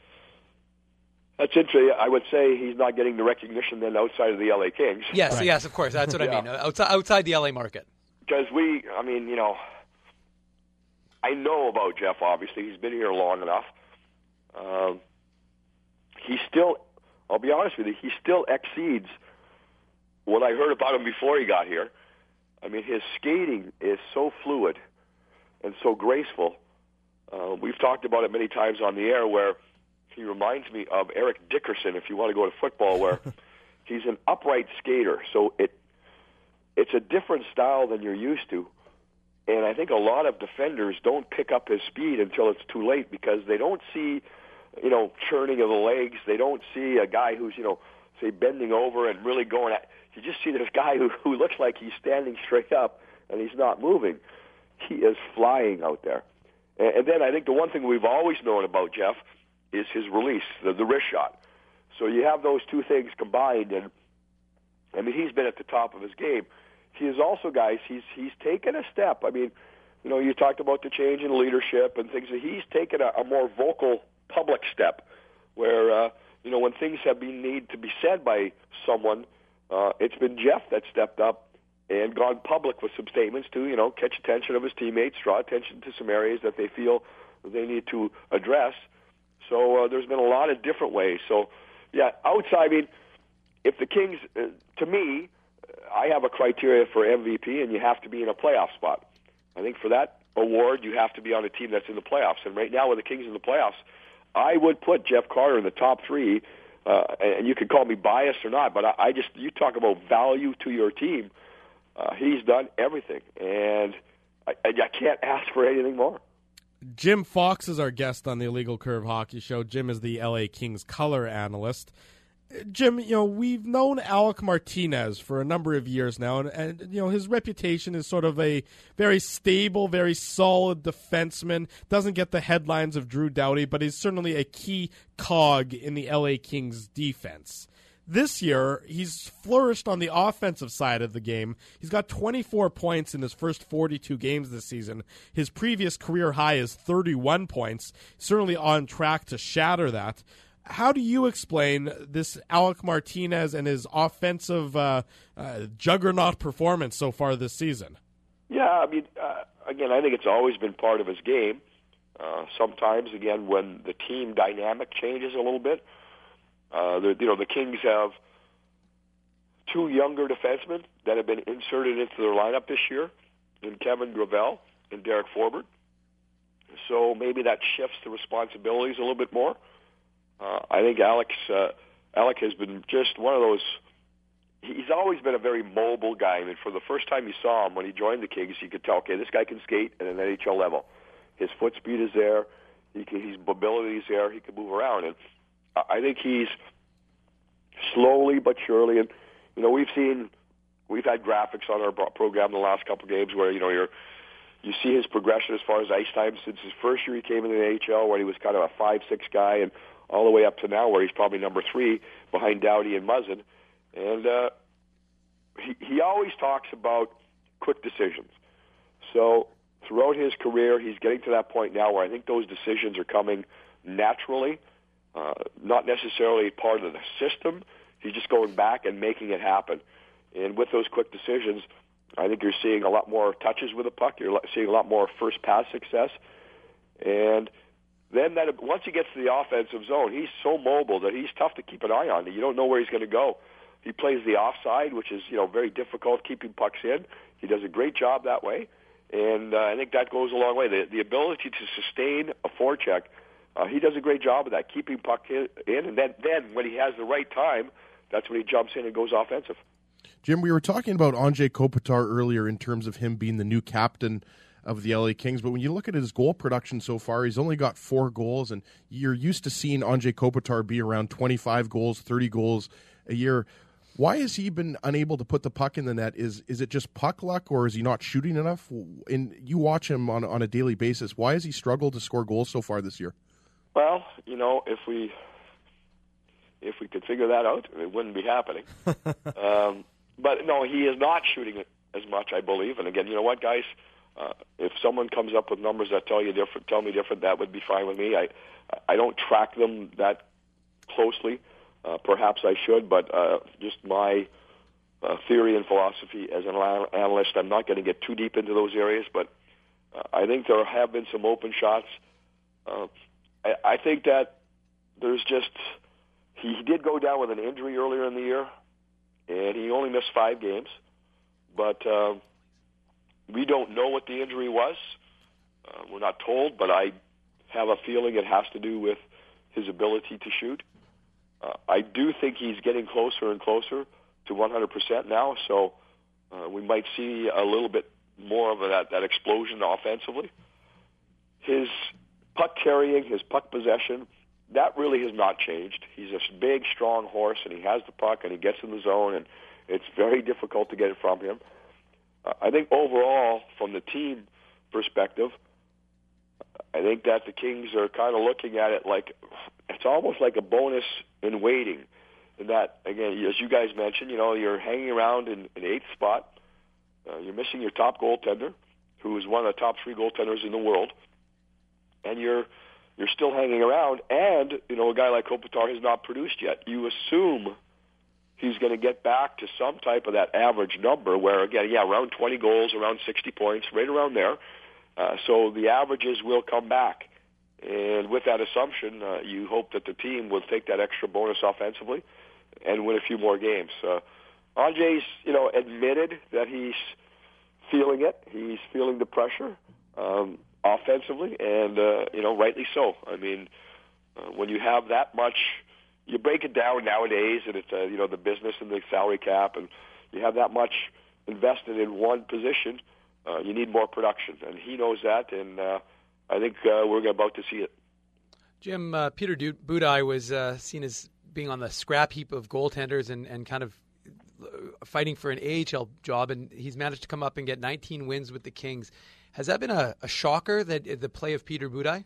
that's interesting. I would say he's not getting the recognition then outside of the L A Kings. Yes, right. yes, of course. That's what yeah. I mean. Outside, outside the L A market. Because we, I mean, you know, I know about Jeff, obviously. He's been here long enough. Um, he still, I'll be honest with you, he still exceeds what I heard about him before he got here. I mean, his skating is so fluid and so graceful. Uh, we've talked about it many times on the air where he reminds me of Eric Dickerson, if you want to go to football, where he's an upright skater. So it it's a different style than you're used to. And I think a lot of defenders don't pick up his speed until it's too late because they don't see, you know, churning of the legs. They don't see a guy who's, you know, say bending over and really going at. You just see this guy who, who looks like he's standing straight up and he's not moving. He is flying out there. And, and then I think the one thing we've always known about Jeff is his release, the, the wrist shot. So you have those two things combined, and I mean, he's been at the top of his game. He is also, guys, he's he's taken a step. I mean, you know, you talked about the change in leadership and things. He's taken a, a more vocal public step where, uh, you know, when things have been need to be said by someone, uh, it's been Jeff that stepped up and gone public with some statements to, you know, catch attention of his teammates, draw attention to some areas that they feel they need to address. So uh, there's been a lot of different ways. So, yeah, outside, I mean, if the Kings, uh, to me, I have a criteria for M V P, and you have to be in a playoff spot. I think for that award, you have to be on a team that's in the playoffs. And right now with the Kings in the playoffs, I would put Jeff Carter in the top three, uh, and you could call me biased or not, but I, I just, you talk about value to your team. Uh, he's done everything, and I, I can't ask for anything more. Jim Fox is our guest on the Illegal Curve Hockey Show. Jim is the L A Kings color analyst. Jim, you know, we've known Alec Martinez for a number of years now, and, and, you know, his reputation is sort of a very stable, very solid defenseman. Doesn't get the headlines of Drew Doughty, but he's certainly a key cog in the L A Kings defense. This year, he's flourished on the offensive side of the game. He's got twenty-four points in his first forty-two games this season. His previous career high is thirty-one points, certainly on track to shatter that. How do you explain this Alec Martinez and his offensive uh, uh, juggernaut performance so far this season? Yeah, I mean, uh, again, I think it's always been part of his game. Uh, sometimes, again, when the team dynamic changes a little bit, uh, the, you know, the Kings have two younger defensemen that have been inserted into their lineup this year, in Kevin Gravel and Derek Forbort. So maybe that shifts the responsibilities a little bit more. Uh, I think Alex, uh, Alec has been just one of those. He's always been a very mobile guy. I mean, for the first time you saw him when he joined the Kings, you could tell, okay, this guy can skate at an N H L level. His foot speed is there. He can, his mobility is there. He can move around, and I think he's slowly but surely. And you know, we've seen we've had graphics on our program the last couple of games where, you know, you're, you see his progression as far as ice time since his first year he came in the N H L, where he was kind of a five six guy, and all the way up to now where he's probably number three behind Doughty and Muzzin. And uh, he, he always talks about quick decisions. So throughout his career, he's getting to that point now where I think those decisions are coming naturally, uh, not necessarily part of the system. He's just going back and making it happen. And with those quick decisions, I think you're seeing a lot more touches with the puck. You're seeing a lot more first pass success. And then that once he gets to the offensive zone, he's so mobile that he's tough to keep an eye on. You don't know where he's going to go. He plays the offside, which is, you know, very difficult keeping pucks in. He does a great job that way. And uh, I think that goes a long way. The, the ability to sustain a forecheck, uh, he does a great job of that, keeping puck in. And then, then when he has the right time, that's when he jumps in and goes offensive. Jim, we were talking about Anze Kopitar earlier in terms of him being the new captain of the L A Kings, but when you look at his goal production so far, he's only got four goals, and you're used to seeing Anze Kopitar be around twenty-five goals, thirty goals a year. Why has he been unable to put the puck in the net? Is is it just puck luck, or is he not shooting enough? And you watch him on on a daily basis. Why has he struggled to score goals so far this year? Well, you know, if we if we could figure that out, it wouldn't be happening. um, but no, he is not shooting it as much, I believe. And again, you know what, guys? Uh, if someone comes up with numbers that tell you different, tell me different, that would be fine with me. I I don't track them that closely. Uh, perhaps I should, but uh, just my uh, theory and philosophy as an analyst, I'm not going to get too deep into those areas, but uh, I think there have been some open shots. Uh, I, I think that there's just, he, he did go down with an injury earlier in the year, and he only missed five games, but uh, we don't know what the injury was. Uh, we're not told, but I have a feeling it has to do with his ability to shoot. Uh, I do think he's getting closer and closer to one hundred percent now, so uh, we might see a little bit more of that, that explosion offensively. His puck carrying, his puck possession, that really has not changed. He's a big, strong horse, and he has the puck, and he gets in the zone, and it's very difficult to get it from him. Uh, I think overall, from the team perspective, I think that the Kings are kind of looking at it like it's almost like a bonus in waiting. And that, again, as you guys mentioned, you know, you're hanging around in an eighth spot. Uh, you're missing your top goaltender, who is one of the top three goaltenders in the world, and you're you're still hanging around. And you know, a guy like Kopitar has not produced yet. You assume he's going to get back to some type of that average number, where again, yeah, around twenty goals, around sixty points, right around there. Uh, so the averages will come back. And with that assumption, uh, you hope that the team will take that extra bonus offensively and win a few more games. Uh, Anze's, you know, admitted that he's feeling it. He's feeling the pressure um, offensively, and, uh, you know, rightly so. I mean, uh, when you have that much, you break it down nowadays, and it's, uh, you know, the business and the salary cap, and you have that much invested in one position, uh, you need more production. And he knows that, and uh, I think uh, we're about to see it. Jim, uh, Peter Budaj was uh, seen as being on the scrap heap of goaltenders and, and kind of fighting for an A H L job, and he's managed to come up and get nineteen wins with the Kings. Has that been a, a shocker, that the play of Peter Budaj?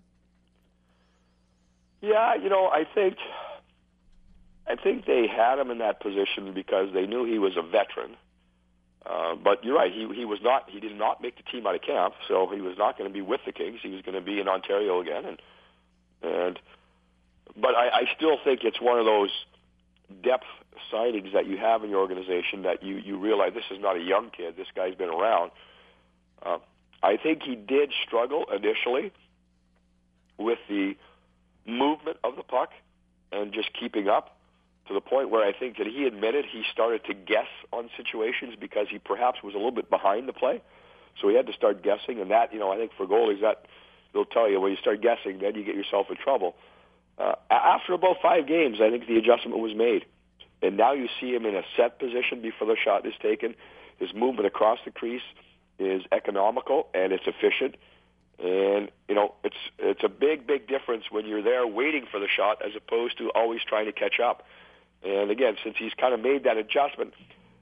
Yeah, you know, I think I think they had him in that position because they knew he was a veteran. Uh, but you're right, he he was not. He did not make the team out of camp, so he was not going to be with the Kings. He was going to be in Ontario again, and and. But I, I still think it's one of those depth signings that you have in your organization that you, you realize this is not a young kid. This guy's been around. Uh, I think he did struggle initially with the movement of the puck and just keeping up, to the point where I think that he admitted he started to guess on situations because he perhaps was a little bit behind the play. So he had to start guessing, and that, you know, I think for goalies, that they'll tell you when you start guessing, then you get yourself in trouble. Uh, after about five games, I think the adjustment was made. And now you see him in a set position before the shot is taken. His movement across the crease is economical and it's efficient. And, you know, it's it's a big, big difference when you're there waiting for the shot as opposed to always trying to catch up. And, again, since he's kind of made that adjustment,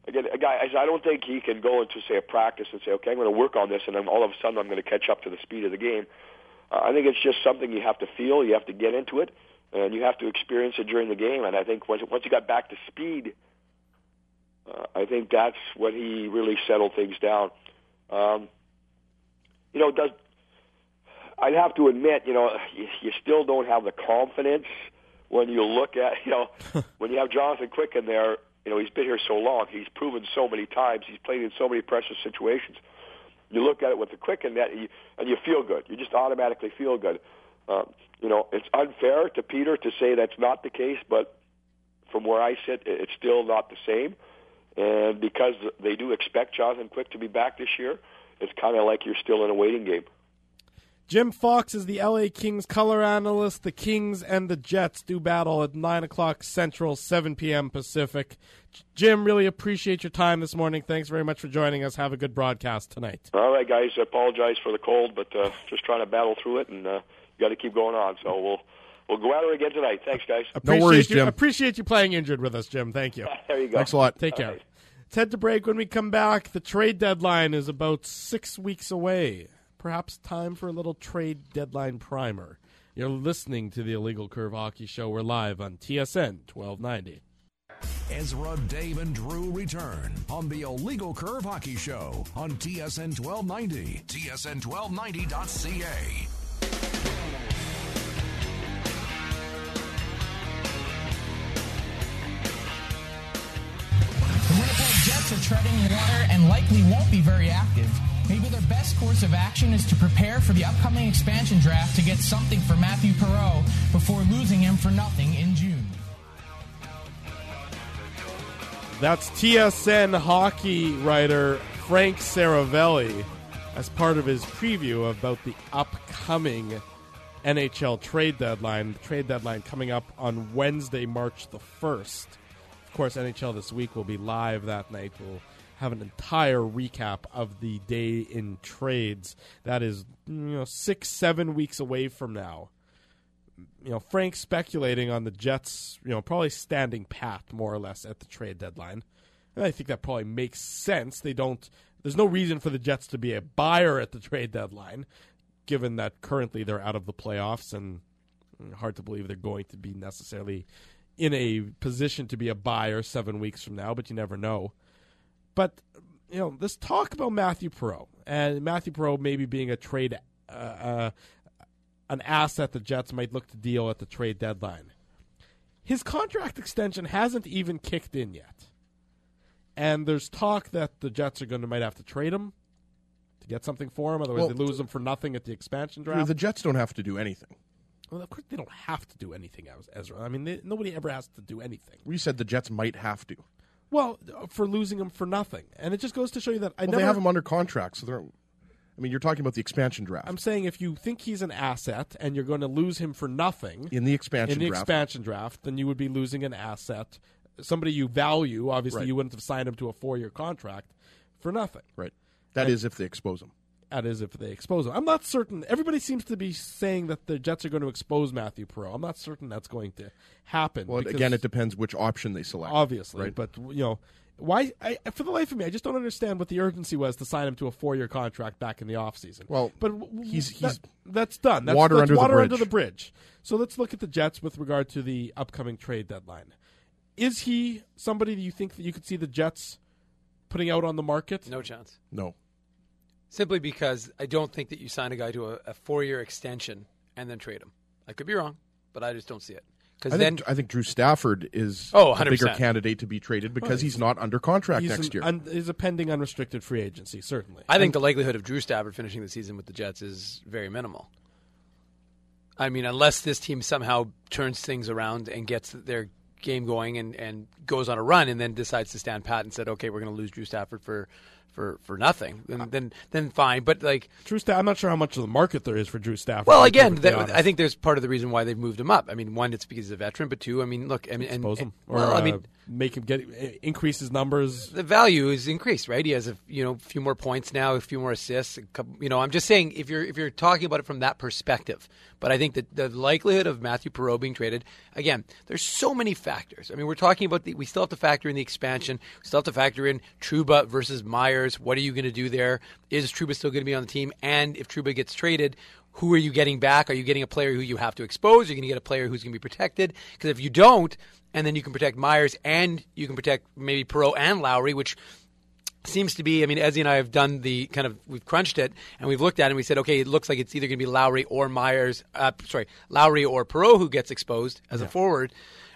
again, a guy, I don't think he can go into, say, a practice and say, okay, I'm going to work on this, and then all of a sudden I'm going to catch up to the speed of the game. Uh, I think it's just something you have to feel, you have to get into it, and you have to experience it during the game. And I think once, once he got back to speed, uh, I think that's when he really settled things down. Um, you know, does I'd have to admit, you know, you, you still don't have the confidence when you look at, you know, when you have Jonathan Quick in there. You know, he's been here so long. He's proven so many times. He's played in so many pressure situations. You look at it with the Quick in that, and you, and you feel good. You just automatically feel good. Um, you know, it's unfair to Peter to say that's not the case, but from where I sit, it's still not the same. And because they do expect Jonathan Quick to be back this year, it's kind of like you're still in a waiting game. Jim Fox is the L A Kings color analyst. The Kings and the Jets do battle at nine o'clock Central, seven p.m. Pacific. Jim, really appreciate your time this morning. Thanks very much for joining us. Have a good broadcast tonight. All right, guys. I apologize for the cold, but uh, just trying to battle through it, and uh, got to keep going on. So we'll we'll go at it again tonight. Thanks, guys. Appreciate no worries, you, Jim. Appreciate you playing injured with us, Jim. Thank you. There you go. Thanks a lot. Take care. Right. Let's head to break. When we come back, the trade deadline is about six weeks away. Perhaps time for a little trade deadline primer. You're listening to the Illegal Curve Hockey Show. We're live on T S N twelve ninety. Ezra, Dave, and Drew return on the Illegal Curve Hockey Show on T S N twelve ninety, T S N twelve ninety dot C A. The Winnipeg Jets are treading water and likely won't be very active. Maybe their best course of action is to prepare for the upcoming expansion draft to get something for Matthew Perreault before losing him for nothing in June. That's T S N hockey writer Frank Saravelli as part of his preview about the upcoming N H L trade deadline. The trade deadline coming up on Wednesday, March the first. Of course, N H L This Week will be live that night. We'll have an entire recap of the day in trades. That is, you know, six, seven weeks away from now. You know, Frank's speculating on the Jets, you know, probably standing pat more or less at the trade deadline. And I think that probably makes sense. They don't, there's no reason for the Jets to be a buyer at the trade deadline, given that currently they're out of the playoffs and hard to believe they're going to be necessarily in a position to be a buyer seven weeks from now, but you never know. But, you know, this talk about Matthew Perreault and Matthew Perreault maybe being a trade, uh, uh, an asset the Jets might look to deal at the trade deadline. His contract extension hasn't even kicked in yet. And there's talk that the Jets are going to might have to trade him to get something for him. Otherwise, Well, they lose him for nothing at the expansion draft. The Jets don't have to do anything. Well, of course, they don't have to do anything, Ezra. I mean, they, nobody ever has to do anything. We said the Jets might have to. Well, for losing him for nothing. And it just goes to show you that I well, never... they have him under contract, so they're... I mean, you're talking about the expansion draft. I'm saying if you think he's an asset and you're going to lose him for nothing... In the expansion in the draft. expansion draft, then you would be losing an asset. Somebody you value, obviously Right. you wouldn't have signed him to a four-year contract for nothing. Right. That And- is if they expose him. That is if they expose him. I'm not certain. Everybody seems to be saying that the Jets are going to expose Matthew Perreault. I'm not certain that's going to happen. Well, because- again, it depends which option they select. Obviously, right? but you know, why? I, for the life of me, I just don't understand what the urgency was to sign him to a four-year contract back in the offseason. Well, but w- he's- that- he's that's done. That's, water that's under the water bridge. under the bridge. So let's look at the Jets with regard to the upcoming trade deadline. Is he somebody that you think that you could see the Jets putting out on the market? No chance. No. Simply because I don't think that you sign a guy to a, a four-year extension and then trade him. I could be wrong, but I just don't see it. I Because then, think, I think Drew Stafford is Oh, a one hundred bigger percent. candidate to be traded because Well, he's not under contract He's next an, year. un, he's a pending unrestricted free agency, certainly. I think the likelihood of Drew Stafford finishing the season with the Jets is very minimal. I mean, unless this team somehow turns things around and gets their game going and, and goes on a run and then decides to stand pat and said, okay, we're going to lose Drew Stafford for for, for nothing, then, then then fine. But like Drew Stafford, I'm not sure how much of the market there is for Drew Stafford. Well, to be again, perfectly that, honest. I think there's part of the reason why they've moved him up. I mean, one, it's because he's a veteran, but two, I mean, look, I mean, and, expose him or well, I uh, mean, make him get increase his numbers. the value is increased, right? He has a you know a few more points now, a few more assists. A couple, you know, I'm just saying if you're if you're talking about it from that perspective. But I think that the likelihood of Matthew Perreault being traded, again, there's so many factors. I mean, we're talking about the we still have to factor in the expansion. We still have to factor in Trouba versus Myers. What are you going to do there? Is Trouba still going to be on the team? And if Trouba gets traded, who are you getting back? Are you getting a player who you have to expose? Are you going to get a player who's going to be protected? Because if you don't, and then you can protect Myers and you can protect maybe Perreault and Lowry, which seems to be, I mean, Ezzy and I have done the kind of, we've crunched it and we've looked at it and we said, okay, it looks like it's either going to be Lowry or Myers, uh, sorry, Lowry or Perreault who gets exposed as yeah. a forward.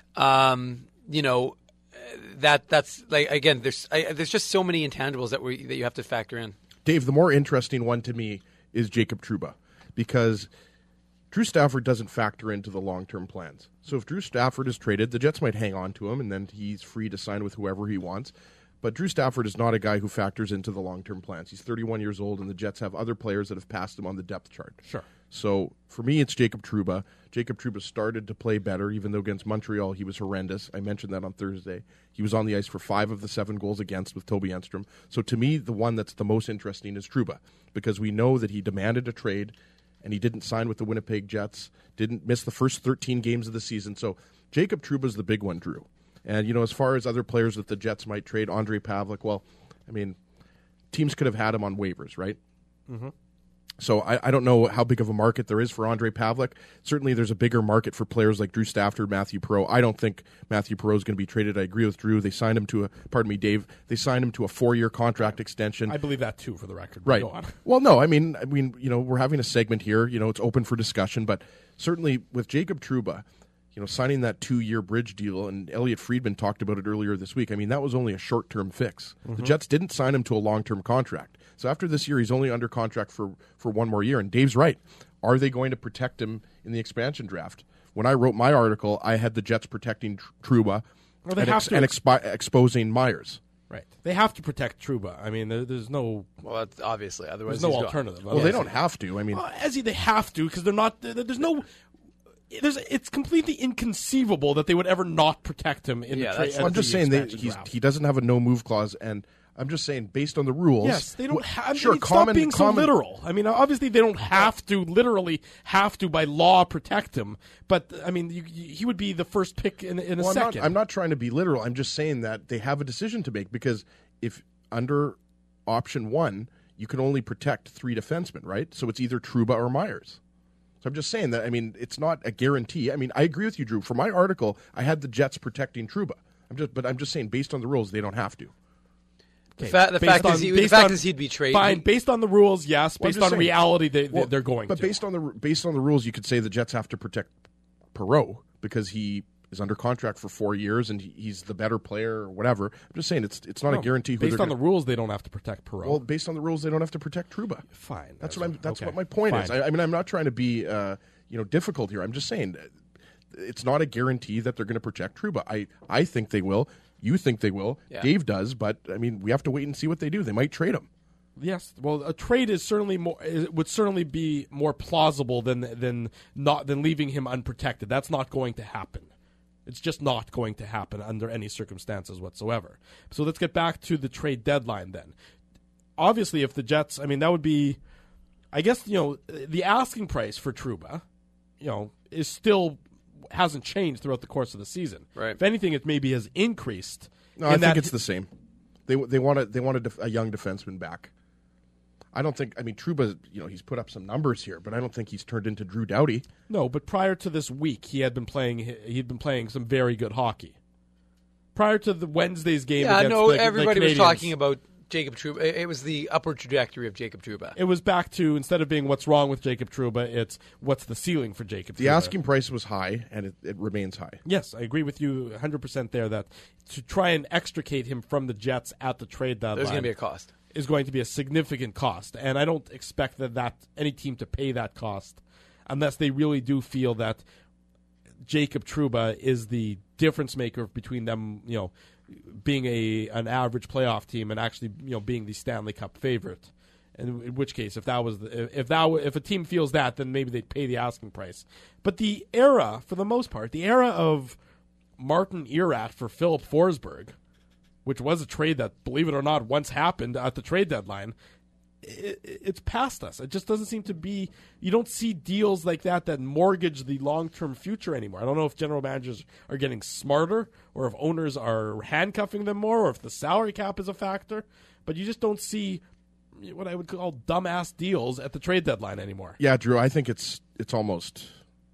Um, you know, that that's like, again, there's I, there's just so many intangibles that we that you have to factor in. Dave, the more interesting one to me is Jacob Trouba, because Drew Stafford doesn't factor into the long-term plans. So if Drew Stafford is traded, the Jets might hang on to him and then he's free to sign with whoever he wants. But Drew Stafford is not a guy who factors into the long-term plans. He's thirty-one years old, and the Jets have other players that have passed him on the depth chart. Sure. So for me, it's Jacob Trouba. Jacob Trouba started to play better, even though against Montreal he was horrendous. I mentioned that on Thursday. He was on the ice for five of the seven goals against with Toby Enstrom. So to me, the one that's the most interesting is Trouba, because we know that he demanded a trade, and he didn't sign with the Winnipeg Jets, didn't miss the first thirteen games of the season. So Jacob Trouba's the big one, Drew. And, you know, as far as other players that the Jets might trade, Andre Pavlik, well, I mean, teams could have had him on waivers, right? Mm-hmm. So I, I don't know how big of a market there is for Andre Pavlik. Certainly there's a bigger market for players like Drew Stafford, Matthew Perreault. I don't think Matthew Perreault is going to be traded. I agree with Drew. They signed him to a, pardon me, Dave, they signed him to a four-year contract extension. I believe that, too, for the record. Right. Go on. Well, no, I mean, I mean, you know, we're having a segment here. You know, it's open for discussion. But certainly with Jacob Trouba, you know, signing that two-year bridge deal, and Elliot Friedman talked about it earlier this week. I mean, that was only a short-term fix. Mm-hmm. The Jets didn't sign him to a long-term contract. So after this year, he's only under contract for, for one more year. And Dave's right. Are they going to protect him in the expansion draft? When I wrote my article, I had the Jets protecting Tr- Trouba well, they and, have ex- to and ex- expi- exposing Myers. Right. They have to protect Trouba. I mean, there, there's no... Well, that's obviously. Otherwise, there's no he's alternative. Gone. Well, they don't have to. I mean... Well, Ezzy, they have to, because they're not... There's no... There's, it's completely inconceivable that they would ever not protect him in yeah, the trade. Well, I'm just saying they, he's, he doesn't have a no-move clause, and I'm just saying based on the rules... Yes, they don't have... Sure, I mean, common, stop being common, so literal. I mean, obviously they don't have to, literally have to, by law, protect him. But, I mean, you, you, he would be the first pick in, in a well, I'm second. Not, I'm not trying to be literal. I'm just saying that they have a decision to make, because if under option one, you can only protect three defensemen, right? So it's either Trouba or Myers. So I'm just saying that, I mean, it's not a guarantee. I mean, I agree with you, Drew. For my article, I had the Jets protecting Trouba. I'm just, but I'm just saying, based on the rules, they don't have to. The, fa- the fact, on, is, he, the fact on, is he'd be traded. Fine, based on the rules, yes. Well, based on saying, reality, they, well, they're going but to. But based on the based on the rules, you could say the Jets have to protect Perreault because he is under contract for four years and he, he's the better player or whatever. I'm just saying it's it's not no, a guarantee. Who based on gonna, the rules, they don't have to protect Perreault. Well, based on the rules, they don't have to protect Trouba. Fine, that's what I'm. That's okay. what my point Fine. is. I, I mean, I'm not trying to be uh, you know difficult here. I'm just saying it's not a guarantee that they're going to protect Trouba. I I think they will. You think they will. Yeah. Dave does, but I mean, we have to wait and see what they do. They might trade him. Yes, well, a trade is certainly more it would certainly be more plausible than than not than leaving him unprotected. That's not going to happen. It's just not going to happen under any circumstances whatsoever. So let's get back to the trade deadline then. Obviously, if the Jets, I mean, that would be, I guess, you know, the asking price for Trouba, you know, is still hasn't changed throughout the course of the season. Right. If anything, it maybe has increased. No, I think that, it's the same. They they want a, they want a, def, a young defenseman back. I don't think. I mean, Trouba, you know, he's put up some numbers here, but I don't think he's turned into Drew Doughty. No, but prior to this week, he had been playing. He'd been playing some very good hockey. Prior to the Wednesday's game, yeah, against no, the, everybody the was talking about Jacob Trouba. It was the upward trajectory of Jacob Trouba. It was back to, instead of being what's wrong with Jacob Trouba, it's what's the ceiling for Jacob. The Trouba. asking price was high, and it, it remains high. Yes, I agree with you one hundred percent there. That to try and extricate him from the Jets at the trade deadline, there's going to be a cost. Is going to be a significant cost, and I don't expect that, that any team to pay that cost unless they really do feel that Jacob Trouba is the difference maker between them, you know, being a an average playoff team and actually you know being the Stanley Cup favorite. In, in which case, if that was the, if that if a team feels that, then maybe they'd pay the asking price. But the era, for the most part, the era of Martin Erat for Philip Forsberg, which was a trade that, believe it or not, once happened at the trade deadline, it, it's past us. It just doesn't seem to be. You don't see deals like that that mortgage the long-term future anymore. I don't know if general managers are getting smarter, or if owners are handcuffing them more, or if the salary cap is a factor. But you just don't see what I would call dumbass deals at the trade deadline anymore. Yeah, Drew, I think it's it's almost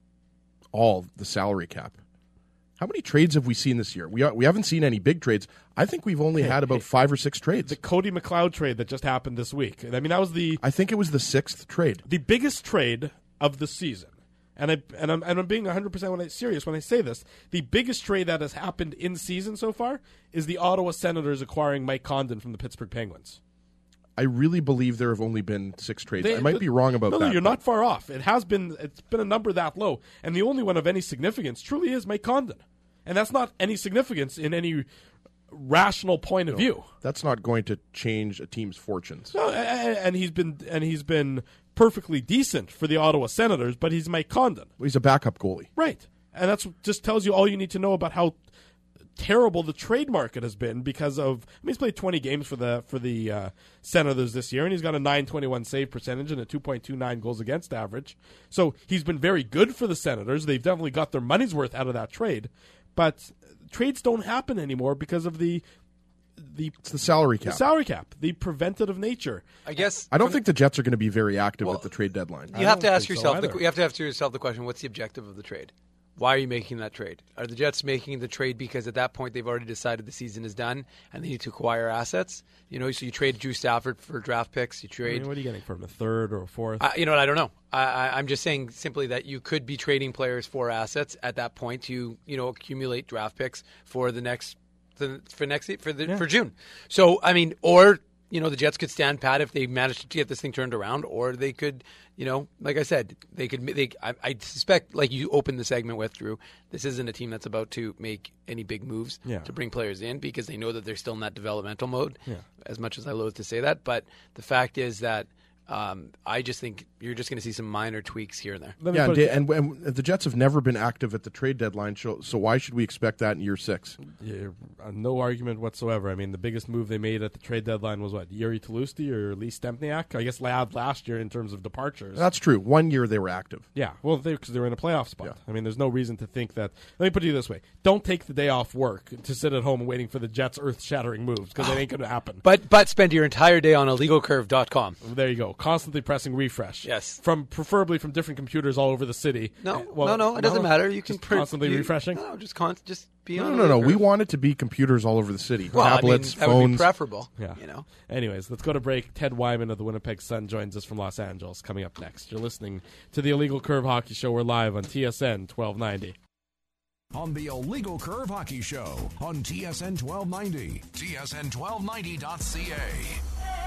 all the salary cap. How many trades have we seen this year? We are, we haven't seen any big trades. I think we've only hey, had about hey, five or six trades. The Cody McLeod trade that just happened this week. I mean, that was the I think it was the sixth trade. The biggest trade of the season. And I and I'm and I'm being one hundred percent when I, serious when I say this. The biggest trade that has happened in season so far is the Ottawa Senators acquiring Mike Condon from the Pittsburgh Penguins. I really believe there have only been six trades. They, I might the, be wrong about no, that. No, you're not far off. It has been. It's been a number that low, and the only one of any significance truly is Mike Condon, and that's not any significance in any rational point of no, view. That's not going to change a team's fortunes. No, and, and he's been and he's been perfectly decent for the Ottawa Senators, but he's Mike Condon. Well, he's a backup goalie, right? And that's just tells you all you need to know about how terrible the trade market has been because of. I mean, he's played twenty games for the for the uh, Senators this year, and he's got a nine twenty-one save percentage and a two point two nine goals against average. So he's been very good for the Senators. They've definitely got their money's worth out of that trade, but trades don't happen anymore because of the the, it's the salary cap. The salary cap, the preventative nature. I guess I don't think the Jets are going to be very active well, at the trade deadline. You have to ask so yourself. The, either. you have to ask yourself the question: what's the objective of the trade? Why are you making that trade? Are the Jets making the trade because at that point they've already decided the season is done and they need to acquire assets? You know, so you trade Drew Stafford for draft picks. You trade. I mean, what are you getting from a third or a fourth? Uh, you know what? I don't know. I, I, I'm just saying simply that you could be trading players for assets at that point to you know accumulate draft picks for the next the, for next for the yeah. for June. So I mean, or you know, the Jets could stand pat if they managed to get this thing turned around, or they could, you know, like I said, they could. They, I, I suspect, like you opened the segment with, Drew, this isn't a team that's about to make any big moves yeah. to bring players in because they know that they're still in that developmental mode. Yeah. As much as I loathe to say that, but the fact is that um, I just think you're just going to see some minor tweaks here and there. Yeah, and, and, and the Jets have never been active at the trade deadline, so, so why should we expect that in year six? Yeah, no argument whatsoever. I mean, the biggest move they made at the trade deadline was what, Yuri Tlusty or Lee Stempniak? I guess lad last year in terms of departures. That's true. One year they were active. Yeah, well, because they, they were in a playoff spot. Yeah. I mean, there's no reason to think that. Let me put it this way: don't take the day off work to sit at home waiting for the Jets' earth-shattering moves because it ain't going to happen. But but spend your entire day on illegal curve dot com. There you go, constantly pressing refresh. Yes, from preferably from different computers all over the city. No, well, no, no, it doesn't no, matter. You can pr- constantly you, refreshing. No, just con- just be no, on. No, no, no. curve. We want it to be computers all over the city. Well, tablets, I mean, that phones. would be preferable. Yeah. You know. Anyways, let's go to break. Ted Wyman of the Winnipeg Sun joins us from Los Angeles. Coming up next, you're listening to the Illegal Curve Hockey Show. We're live on T S N twelve ninety. On the Illegal Curve Hockey Show on T S N twelve ninety, T S N twelve ninety dot C A.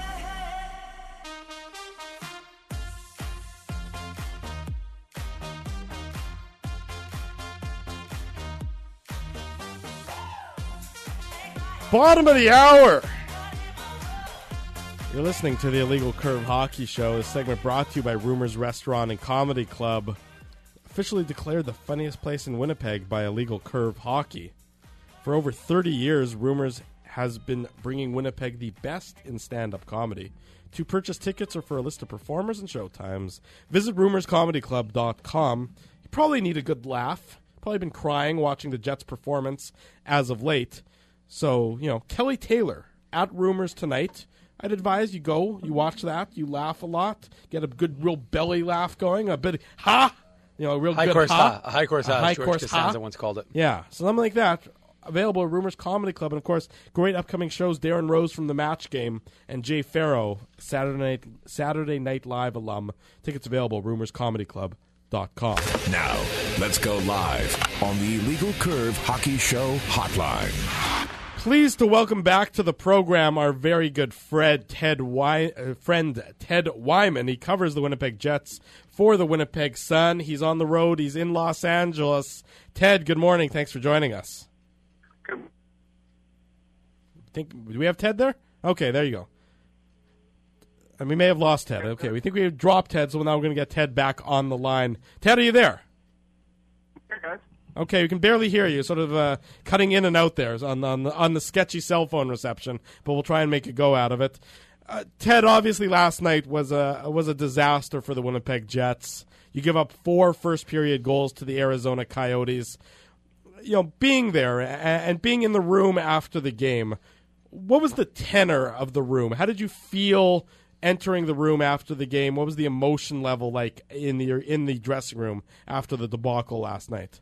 Bottom of the hour. You're listening to the Illegal Curve Hockey Show. This segment brought to you by Rumors Restaurant and Comedy Club, officially declared the funniest place in Winnipeg by Illegal Curve Hockey. For over thirty years, Rumors has been bringing Winnipeg the best in stand-up comedy. To purchase tickets or for a list of performers and showtimes, visit rumors comedy club dot com. You probably need a good laugh. Probably been crying watching the Jets' performance as of late. So, you know, Kelly Taylor at Rumors tonight. I'd advise you go, you watch that, you laugh a lot, get a good real belly laugh going, a bit ha, you know, a real high good course ha, ha, a high course a ha, high as George course Costanza ha. once called it. Yeah, so something like that. Available at Rumors Comedy Club, and of course, great upcoming shows. Darren Rose from The Match Game and Jay Farrow, Saturday Night Saturday Night Live alum. Tickets available at rumors comedy club dot com. Now, let's go live on the Illegal Curve Hockey Show hotline. Pleased to welcome back to the program our very good Fred Ted Wy- uh, friend Ted Wyman. He covers the Winnipeg Jets for the Winnipeg Sun. He's on the road. He's in Los Angeles. Ted, good morning. Thanks for joining us. think do we have Ted there? Okay, there you go. And we may have lost Ted. Okay, we think we have dropped Ted, so now we're going to get Ted back on the line. Ted, are you there? Here, guys. Okay, we can barely hear you, sort of uh, cutting in and out there on, on, the, on the sketchy cell phone reception, but we'll try and make a go out of it. Uh, Ted, obviously last night was a, was a disaster for the Winnipeg Jets. You give up four first-period goals to the Arizona Coyotes. You know, being there and being in the room after the game, what was the tenor of the room? How did you feel entering the room after the game? What was the emotion level like in the in the dressing room after the debacle last night?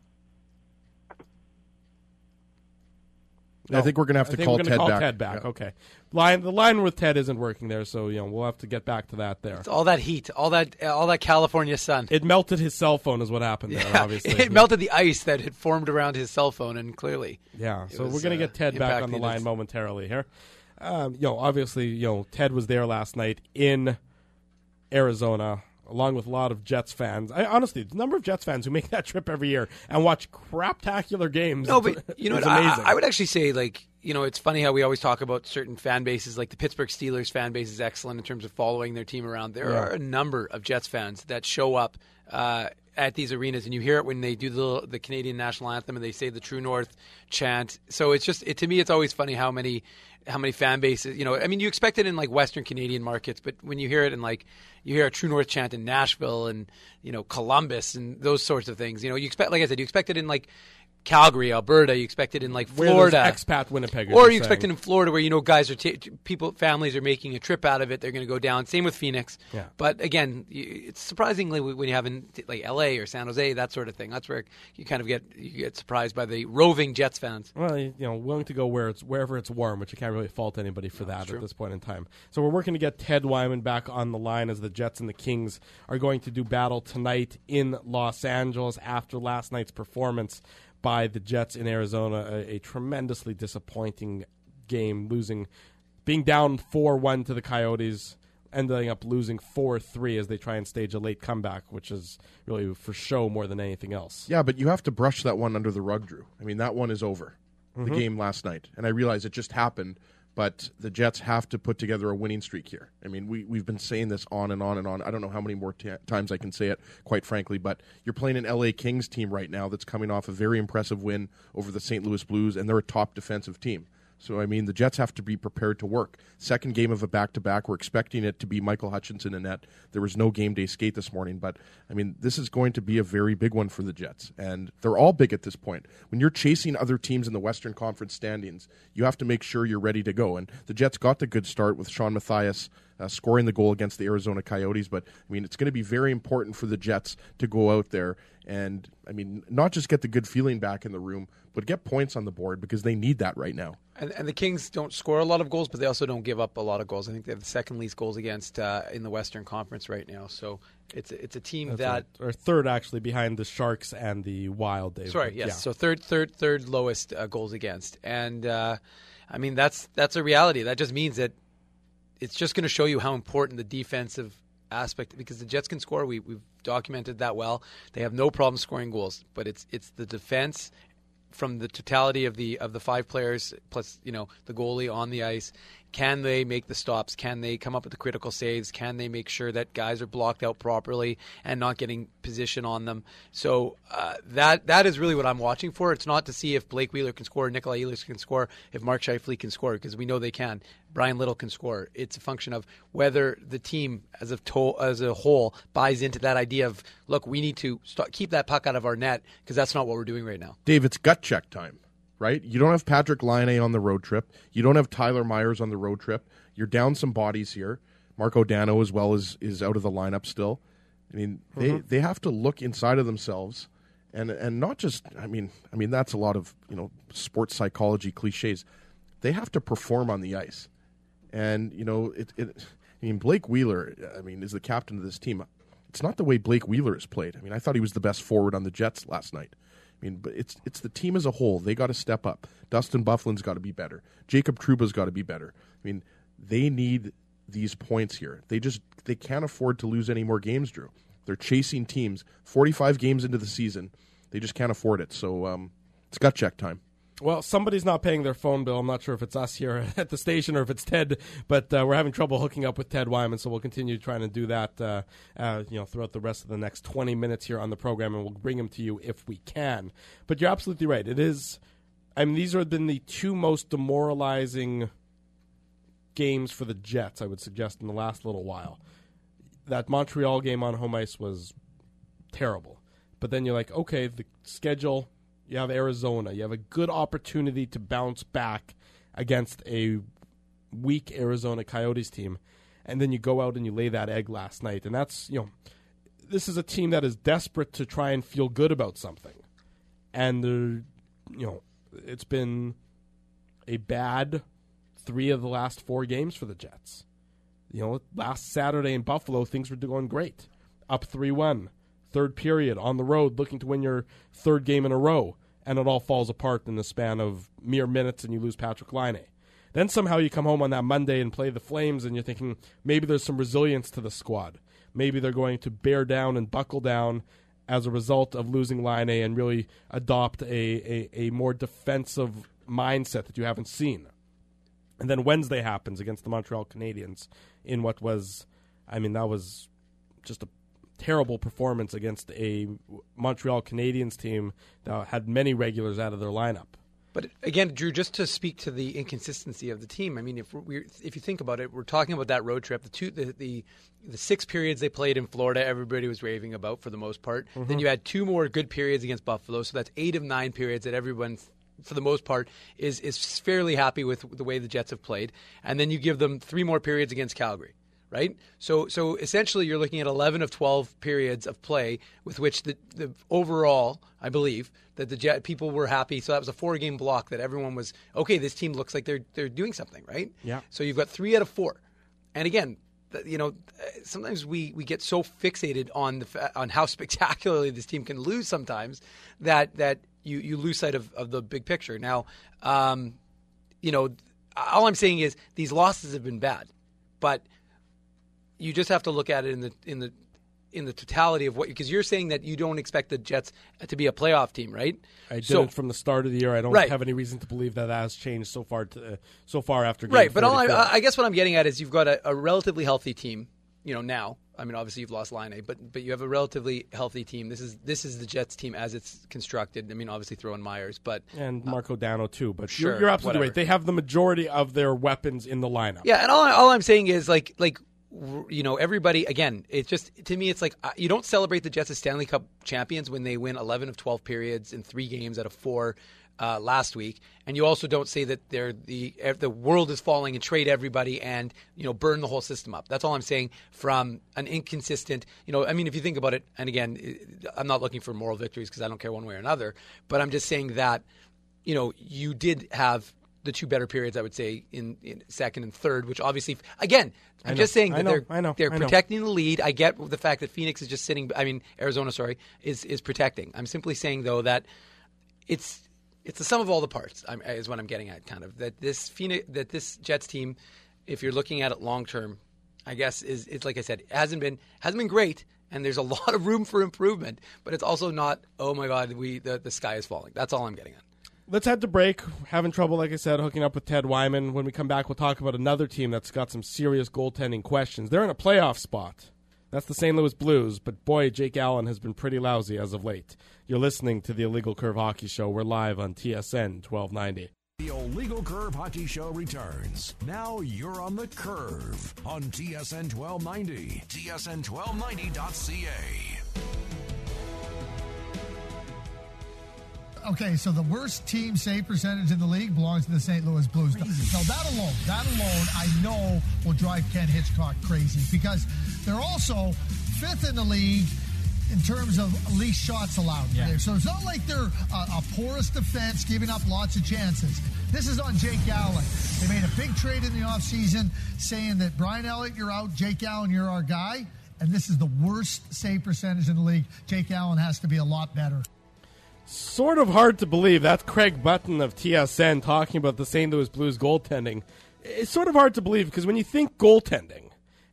I think we're going to have to call, Ted, call back. Ted back. Yeah. Okay, line the line with Ted isn't working there, so you know we'll have to get back to that there. It's all that heat, all that all that California sun. It melted his cell phone, is what happened there. Yeah, obviously, it yeah. melted the ice that had formed around his cell phone, and clearly, yeah. So was, we're going to uh, get Ted back on the line momentarily here. Um, you know, obviously, you know Ted was there last night in Arizona, along with a lot of Jets fans. I honestly, the number of Jets fans who make that trip every year and watch craptacular games. No, but you know, is what, amazing. I, I would actually say, like, you know, it's funny how we always talk about certain fan bases. Like the Pittsburgh Steelers fan base is excellent in terms of following their team around. There Yeah. are a number of Jets fans that show up uh, at these arenas, and you hear it when they do the the Canadian national anthem and they say the True North chant. So it's just, it, to me, it's always funny how many. how many fan bases, you know, I mean, you expect it in like Western Canadian markets, but when you hear it in like, you hear a True North chant in Nashville and, you know, Columbus and those sorts of things, you know, you expect, like I said, you expect it in like Calgary, Alberta, you expect it in like Florida. Where there's expat Winnipeggers. Or you expect it in Florida where, you know, guys are, ta- people, families are making a trip out of it. They're going to go down. Same with Phoenix. Yeah. But again, you, it's surprisingly when you have in like L A or San Jose, that sort of thing, that's where you kind of get, you get surprised by the roving Jets fans. Well, you know, willing to go where it's wherever it's warm, which you can't really fault anybody for that at this point in time. So we're working to get Ted Wyman back on the line as the Jets and the Kings are going to do battle tonight in Los Angeles after last night's performance by the Jets in Arizona, a, a tremendously disappointing game, losing, being down four one to the Coyotes, ending up losing four three as they try and stage a late comeback, which is really for show more than anything else. Yeah, but you have to brush that one under the rug, Drew. I mean, that one is over, Mhm. the game last night. And I realize it just happened, but the Jets have to put together a winning streak here. I mean, we, we've been saying this on and on and on. I don't know how many more t- times I can say it, quite frankly, but you're playing an L A Kings team right now that's coming off a very impressive win over the Saint Louis Blues, and they're a top defensive team. So, I mean, the Jets have to be prepared to work. Second game of a back-to-back. We're expecting it to be Michael Hutchinson in net. There was no game day skate this morning, but, I mean, this is going to be a very big one for the Jets. And they're all big at this point. When you're chasing other teams in the Western Conference standings, you have to make sure you're ready to go. And the Jets got the good start with Sean Matthias uh, scoring the goal against the Arizona Coyotes. But, I mean, it's going to be very important for the Jets to go out there and, I mean, not just get the good feeling back in the room, but get points on the board because they need that right now. And, and the Kings don't score a lot of goals, but they also don't give up a lot of goals. I think they have the second least goals against uh, in the Western Conference right now. So it's a, it's a team That's that right. Or third actually behind the Sharks and the Wild. Dave. sorry, yes. Yeah. So third, third, third lowest uh, goals against, and uh, I mean that's that's a reality. That just means that it's just going to show you how important the defensive aspect, because the Jets can score. We, we've documented that well. They have no problem scoring goals, but it's it's the defense. From the totality of the of the five players plus, you know, the goalie on the ice, can they make the stops? Can they come up with the critical saves? Can they make sure that guys are blocked out properly and not getting position on them? So uh, that that is really what I'm watching for. It's not to see if Blake Wheeler can score, Nikolai Ehlers can score, if Mark Scheifele can score, because we know they can. Brian Little can score. It's a function of whether the team as a to- as a whole buys into that idea of, look, we need to start, keep that puck out of our net, because that's not what we're doing right now. Dave, it's gut check time, right? You don't have Patrick Laine on the road trip. You don't have Tyler Myers on the road trip. You're down some bodies here. Marco Dano as well is, is out of the lineup still. I mean, they, Mhm. they have to look inside of themselves and and not just, I mean, I mean that's a lot of, you know, sports psychology cliches. They have to perform on the ice. And, you know, it, it I mean, Blake Wheeler, I mean, is the captain of this team. It's not the way Blake Wheeler has played. I mean, I thought he was the best forward on the Jets last night. I mean, but it's it's the team as a whole. They got to step up. Dustin Byfuglien's got to be better. Jacob Trouba's got to be better. I mean, they need these points here. They just they can't afford to lose any more games, Drew. They're chasing teams. forty-five games into the season. They just can't afford it. So um, it's gut check time. Well, somebody's not paying their phone bill. I'm not sure if it's us here at the station or if it's Ted, but uh, we're having trouble hooking up with Ted Wyman, so we'll continue trying to do that uh, uh, you know, throughout the rest of the next twenty minutes here on the program, and we'll bring him to you if we can. But you're absolutely right. It is, I mean, these have been the two most demoralizing games for the Jets, I would suggest, in the last little while. That Montreal game on home ice was terrible. But then you're like, okay, the schedule, you have Arizona. You have a good opportunity to bounce back against a weak Arizona Coyotes team. And then you go out and you lay that egg last night. And that's, you know, this is a team that is desperate to try and feel good about something. And, they're, you know, it's been a bad three of the last four games for the Jets. You know, last Saturday in Buffalo, things were going great. Up three one. Third period, on the road, looking to win your third game in a row. And it all falls apart in the span of mere minutes, and you lose Patrick Laine. Then somehow you come home on that Monday and play the Flames, and you're thinking, maybe there's some resilience to the squad. Maybe they're going to bear down and buckle down as a result of losing Laine and really adopt a, a, a more defensive mindset that you haven't seen. And then Wednesday happens against the Montreal Canadiens in what was, I mean, that was just a terrible performance against a Montreal Canadiens team that had many regulars out of their lineup. But again, Drew, just to speak to the inconsistency of the team, I mean, if we if you think about it, we're talking about that road trip. The two, the the, the six periods they played in Florida, everybody was raving about for the most part. Mm-hmm. Then you had two more good periods against Buffalo, so that's eight of nine periods that everyone, for the most part, is is fairly happy with the way the Jets have played. And then you give them three more periods against Calgary. Right? So so essentially you're looking at eleven of twelve periods of play with which the, the overall, I believe, that the Jet people were happy. So that was a four-game block that everyone was, okay, this team looks like they're they're doing something, right? Yeah. So you've got three out of four. And again, you know, sometimes we, we get so fixated on the on how spectacularly this team can lose sometimes that that you, you lose sight of, of the big picture. Now, um, you know, all I'm saying is these losses have been bad, but you just have to look at it in the in the in the totality of what, because you're saying that you don't expect the Jets to be a playoff team, right? I did so, it from the start of the year. I don't right. have any reason to believe that that has changed so far to, uh, so far after game right. But all I, I I guess what I'm getting at is you've got a, a relatively healthy team. You know, now, I mean, obviously you've lost Laine, but but you have a relatively healthy team. This is this is the Jets team as it's constructed. I mean, obviously throwing Myers, but and Marco uh, Dano too. But sure, you're, you're absolutely whatever. right. They have the majority of their weapons in the lineup. Yeah, and all all I'm saying is like like. You know, everybody, again, it's just, to me, it's like uh, you don't celebrate the Jets as Stanley Cup champions when they win eleven of twelve periods in three games out of four uh, last week. And you also don't say that they're the the world is falling and trade everybody and, you know, burn the whole system up. That's all I'm saying from an inconsistent, you know, I mean, if you think about it, and again, I'm not looking for moral victories because I don't care one way or another, but I'm just saying that, you know, you did have the two better periods, I would say, in, in second and third, which obviously, again, I'm just saying that know, they're I know, they're I know. protecting the lead. I get the fact that Phoenix is just sitting, I mean, Arizona, sorry, is is protecting. I'm simply saying, though, that it's it's the sum of all the parts, I'm, is what I'm getting at, kind of. That this Phoenix, that this Jets team, if you're looking at it long term, I guess, is it's like I said, hasn't been hasn't been great, and there's a lot of room for improvement, but it's also not, oh my God, we the, the sky is falling. That's all I'm getting at. Let's head to break. Having trouble, like I said, hooking up with Ted Wyman. When we come back, we'll talk about another team that's got some serious goaltending questions. They're in a playoff spot. That's the Saint Louis Blues, but boy, Jake Allen has been pretty lousy as of late. You're listening to the Illegal Curve Hockey Show. We're live on T S N twelve ninety. The Illegal Curve Hockey Show returns. Now you're on the curve on T S N twelve ninety, T S N twelve ninety dot C A. Okay, so the worst team save percentage in the league belongs to the Saint Louis Blues. Now, that alone, that alone, I know will drive Ken Hitchcock crazy because they're also fifth in the league in terms of least shots allowed. Yeah. So it's not like they're a, a porous defense giving up lots of chances. This is on Jake Allen. They made a big trade in the offseason saying that Brian Elliott, you're out, Jake Allen, you're our guy, and this is the worst save percentage in the league. Jake Allen has to be a lot better. Sort of hard to believe. That's Craig Button of T S N talking about the Saint Louis Blues goaltending. It's sort of hard to believe because when you think goaltending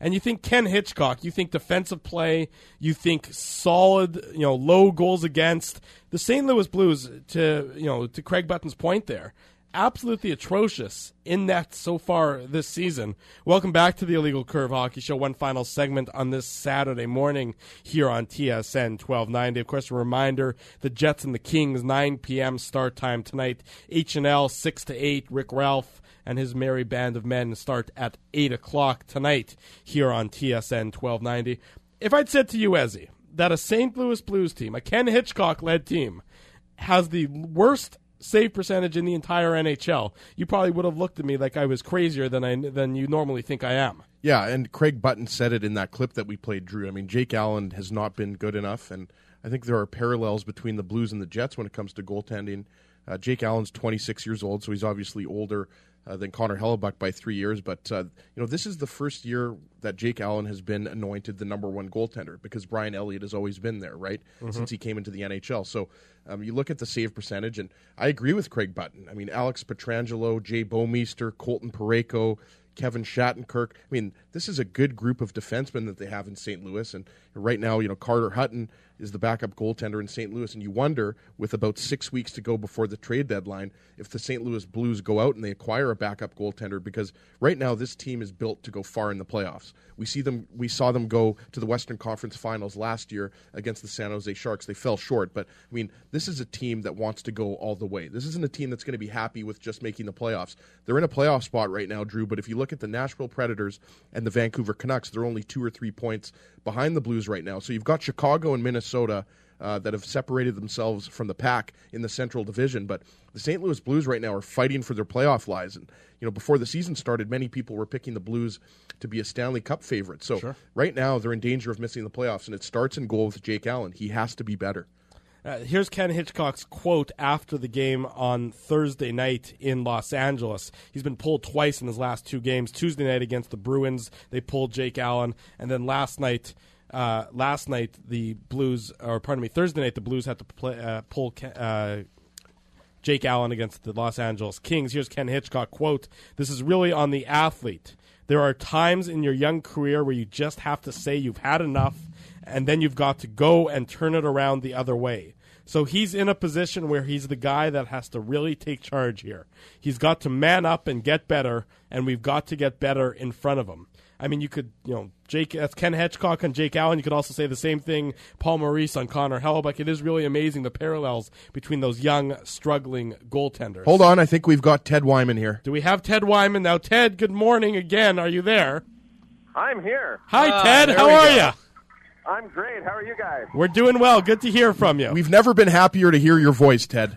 and you think Ken Hitchcock, you think defensive play, you think solid, you know, low goals against. The Saint Louis Blues, to you know, to Craig Button's point there, absolutely atrocious in net so far this season. Welcome back to the Illegal Curve Hockey Show. One final segment on this Saturday morning here on T S N twelve ninety. Of course, a reminder, the Jets and the Kings, nine p.m. start time tonight. H and L, six to eight. Rick Ralph and his merry band of men start at eight o'clock tonight here on T S N twelve ninety. If I'd said to you, Ezzy, that a Saint Louis Blues team, a Ken Hitchcock-led team, has the worst save percentage in the entire N H L, you probably would have looked at me like I was crazier than I than you normally think I am. Yeah, and Craig Button said it in that clip that we played, Drew. I mean, Jake Allen has not been good enough, and I think there are parallels between the Blues and the Jets when it comes to goaltending. Uh, Jake Allen's twenty-six years old, so he's obviously older uh, than Connor Hellebuck by three years. But uh, you know, this is the first year that Jake Allen has been anointed the number one goaltender, because Brian Elliott has always been there, right, mm-hmm. since he came into the N H L. So um, you look at the save percentage, and I agree with Craig Button. I mean, Alex Pietrangelo, Jay Bouwmeester, Colton Parayko, Kevin Shattenkirk. I mean, this is a good group of defensemen that they have in Saint Louis. And right now, you know, Carter Hutton is the backup goaltender in Saint Louis. And you wonder, with about six weeks to go before the trade deadline, if the Saint Louis Blues go out and they acquire a backup goaltender, because right now this team is built to go far in the playoffs. We see them. We saw them go to the Western Conference Finals last year against the San Jose Sharks. They fell short. But, I mean, this is a team that wants to go all the way. This isn't a team that's going to be happy with just making the playoffs. They're in a playoff spot right now, Drew, but if you look at the Nashville Predators and the Vancouver Canucks, they're only two or three points behind the Blues right now. So you've got Chicago and Minnesota uh, that have separated themselves from the pack in the Central Division. But the Saint Louis Blues right now are fighting for their playoff lives. And, you know, before the season started, many people were picking the Blues to be a Stanley Cup favorite. So sure. right now they're in danger of missing the playoffs, and it starts in goal with Jake Allen. He has to be better. Uh, here's Ken Hitchcock's quote after the game on Thursday night in Los Angeles. He's been pulled twice in his last two games. Tuesday night against the Bruins, they pulled Jake Allen, and then last night, uh, last night the Blues, or pardon me, Thursday night the Blues had to play, uh, pull uh, Jake Allen against the Los Angeles Kings. Here's Ken Hitchcock quote: "This is really on the athlete. There are times in your young career where you just have to say you've had enough, and then you've got to go and turn it around the other way." So he's in a position where he's the guy that has to really take charge here. He's got to man up and get better, and we've got to get better in front of him. I mean, you could, you know, Jake, that's Ken Hitchcock on Jake Allen. You could also say the same thing, Paul Maurice on Connor Hellebuck. It is really amazing, the parallels between those young, struggling goaltenders. Hold on, I think we've got Ted Wyman here. Do we have Ted Wyman? Now, Ted, good morning again. Are you there? I'm here. Hi, uh, Ted. How are you? I'm great. How are you guys? We're doing well. Good to hear from you. We've never been happier to hear your voice, Ted.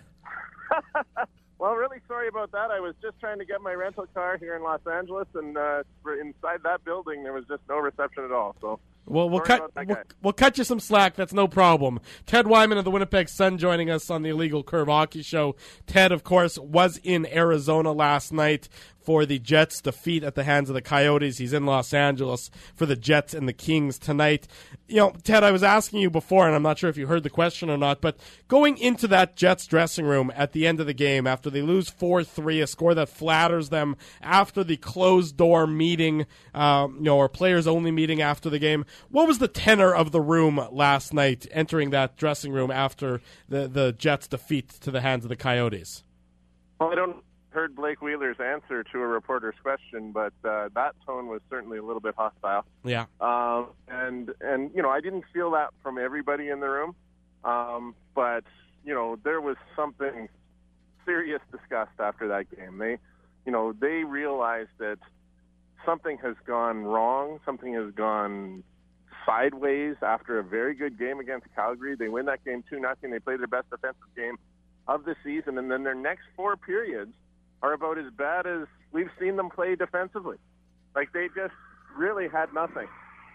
Well, really sorry about that. I was just trying to get my rental car here in Los Angeles, and uh, inside that building, there was just no reception at all. So, well, we'll sorry cut we'll, we'll cut you some slack. That's no problem. Ted Wyman of the Winnipeg Sun joining us on the Illegal Curve Hockey Show. Ted, of course, was in Arizona last night for the Jets' defeat at the hands of the Coyotes. He's in Los Angeles for the Jets and the Kings tonight. You know, Ted, I was asking you before, and I'm not sure if you heard the question or not, but going into that Jets dressing room at the end of the game, after they lose four three, a score that flatters them, after the closed-door meeting, um, you know, or players-only meeting after the game, what was the tenor of the room last night entering that dressing room after the, the Jets' defeat to the hands of the Coyotes? Well, I don't heard Blake Wheeler's answer to a reporter's question, but uh, that tone was certainly a little bit hostile. Yeah. Um, and, and, you know, I didn't feel that from everybody in the room, um, but, you know, there was something serious discussed after that game. They, you know, they realized that something has gone wrong, something has gone sideways after a very good game against Calgary. They win that game two nothing. They play their best defensive game of the season, and then their next four periods are about as bad as we've seen them play defensively. Like, they just really had nothing.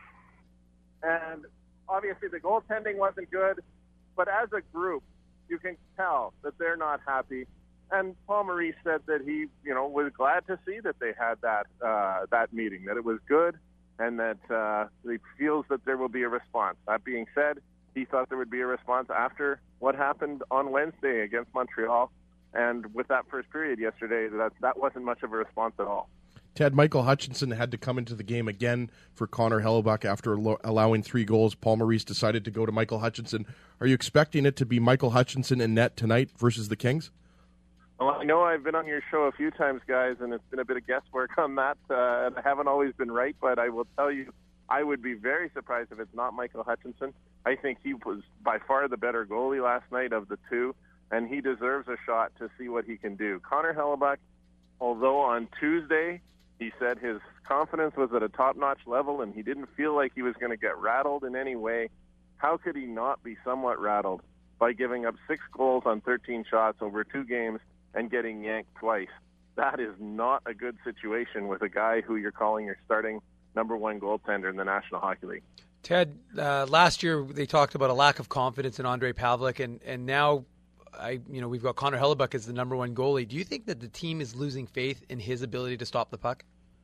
And obviously the goaltending wasn't good, but as a group, you can tell that they're not happy. And Paul Maurice said that he, you know, was glad to see that they had that uh, that meeting, that it was good, and that uh, he feels that there will be a response. That being said, he thought there would be a response after what happened on Wednesday against Montreal. And with that first period yesterday, that that wasn't much of a response at all. Ted, Michael Hutchinson had to come into the game again for Connor Hellebuyck after lo- allowing three goals. Paul Maurice decided to go to Michael Hutchinson. Are you expecting it to be Michael Hutchinson in net tonight versus the Kings? Well, I know I've been on your show a few times, guys, and it's been a bit of guesswork on that. Uh, and I haven't always been right, but I will tell you, I would be very surprised if it's not Michael Hutchinson. I think he was by far the better goalie last night of the two, and he deserves a shot to see what he can do. Connor Hellebuyck, although on Tuesday he said his confidence was at a top-notch level and he didn't feel like he was going to get rattled in any way, how could he not be somewhat rattled by giving up six goals on thirteen shots over two games and getting yanked twice? That is not a good situation with a guy who you're calling your starting number one goaltender in the National Hockey League. Ted, uh, last year they talked about a lack of confidence in Ondrej Pavelec, and, and now I, you know, we've got Connor Hellebuyck as the number one goalie. Do you think that the team is losing faith in his ability to stop the puck?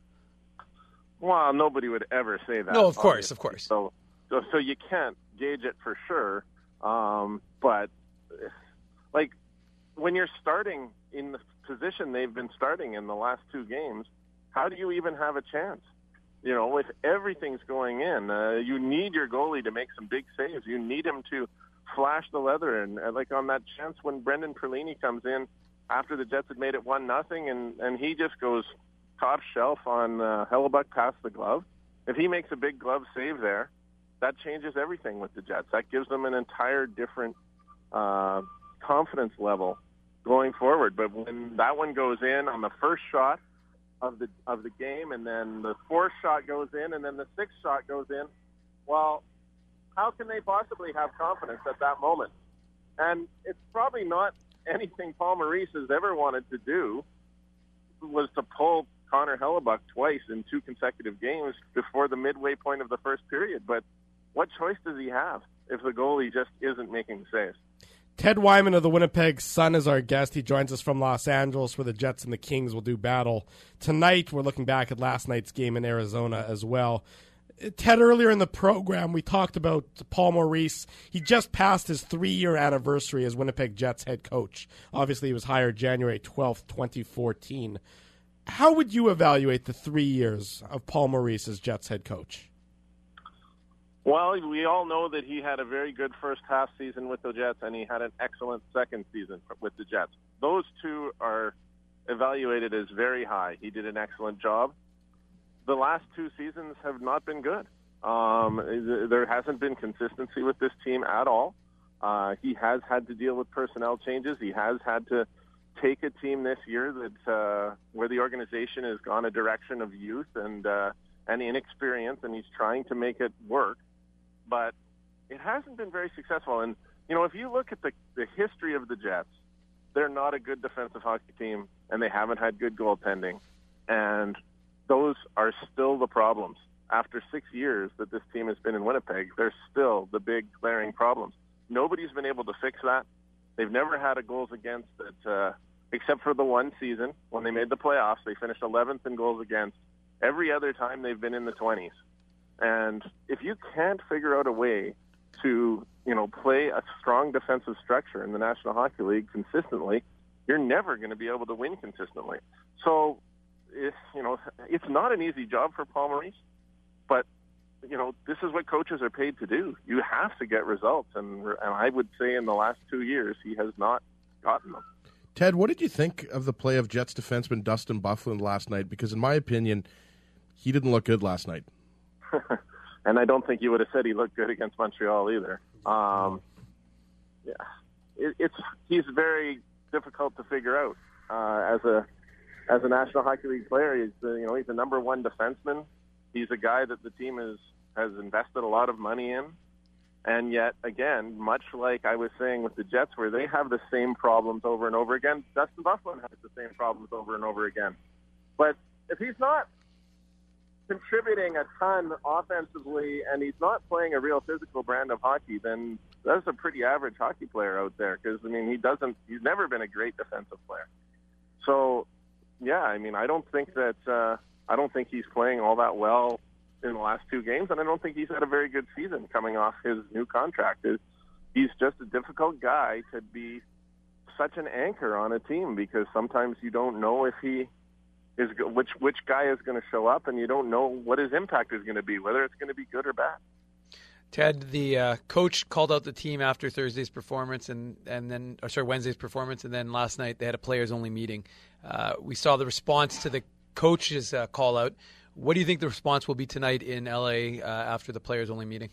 Well, nobody would ever say that. No, of course, obviously. of course. So, so, so you can't gauge it for sure. Um, but, like, when you're starting in the position they've been starting in the last two games, how do you even have a chance? You know, if everything's going in, uh, you need your goalie to make some big saves. You need him to flash the leather. And uh, like on that chance when Brendan Perlini comes in after the Jets had made it one nothing, and and he just goes top shelf on uh, Hellebuyck past the glove. If he makes a big glove save there, that changes everything with the Jets. That gives them an entire different uh, confidence level going forward. But when that one goes in on the first shot of the of the game, and then the fourth shot goes in, and then the sixth shot goes in, well, how can they possibly have confidence at that moment? And it's probably not anything Paul Maurice has ever wanted to do, was to pull Connor Hellebuyck twice in two consecutive games before the midway point of the first period. But what choice does he have if the goalie just isn't making saves? Ted Wyman of the Winnipeg Sun is our guest. He joins us from Los Angeles, where the Jets and the Kings will do battle. Tonight, we're looking back at last night's game in Arizona as well. Ted, earlier in the program, we talked about Paul Maurice. He just passed his three-year anniversary as Winnipeg Jets head coach. Obviously, he was hired January twelfth, twenty fourteen. How would you evaluate the three years of Paul Maurice as Jets head coach? Well, we all know that he had a very good first half season with the Jets, and he had an excellent second season with the Jets. Those two are evaluated as very high. He did an excellent job. The last two seasons have not been good. Um, there hasn't been consistency with this team at all. Uh, he has had to deal with personnel changes. He has had to take a team this year that uh, where the organization has gone a direction of youth and uh, and inexperience, and he's trying to make it work. But it hasn't been very successful. And, you know, if you look at the, the history of the Jets, they're not a good defensive hockey team, and they haven't had good goaltending. And those are still the problems. After six years that this team has been in Winnipeg, they're still the big glaring problems. Nobody's been able to fix that. They've never had a goals against that, uh, except for the one season when they made the playoffs. They finished eleventh in goals against. Every other time they've been in the twenties. And if you can't figure out a way to, you know, play a strong defensive structure in the National Hockey League consistently, you're never going to be able to win consistently. So, it's, you know, it's not an easy job for Paul Maurice, but, you know, this is what coaches are paid to do. You have to get results, and, and I would say in the last two years he has not gotten them. Ted, what did you think of the play of Jets defenseman Dustin Byfuglien last night? Because in my opinion, he didn't look good last night. And I don't think you would have said he looked good against Montreal either. Um, yeah, it, it's he's very difficult to figure out uh, as a as a National Hockey League player. He's the, you know he's the number one defenseman. He's a guy that the team is has invested a lot of money in, and yet again, much like I was saying with the Jets, where they have the same problems over and over again, Dustin Byfuglien has the same problems over and over again. But if he's not contributing a ton offensively, and he's not playing a real physical brand of hockey, then that's a pretty average hockey player out there. Because I mean, he doesn't. He's never been a great defensive player. So, yeah, I mean, I don't think that uh, I don't think he's playing all that well in the last two games, and I don't think he's had a very good season coming off his new contract. He's just a difficult guy to be such an anchor on a team, because sometimes you don't know if he is which which guy is going to show up, and you don't know what his impact is going to be, whether it's going to be good or bad. Ted, the uh, coach called out the team after Thursday's performance, and and then or sorry Wednesday's performance, and then last night they had a players only meeting. Uh, we saw the response to the coach's uh, call out. What do you think the response will be tonight in L A uh, after the players only meeting?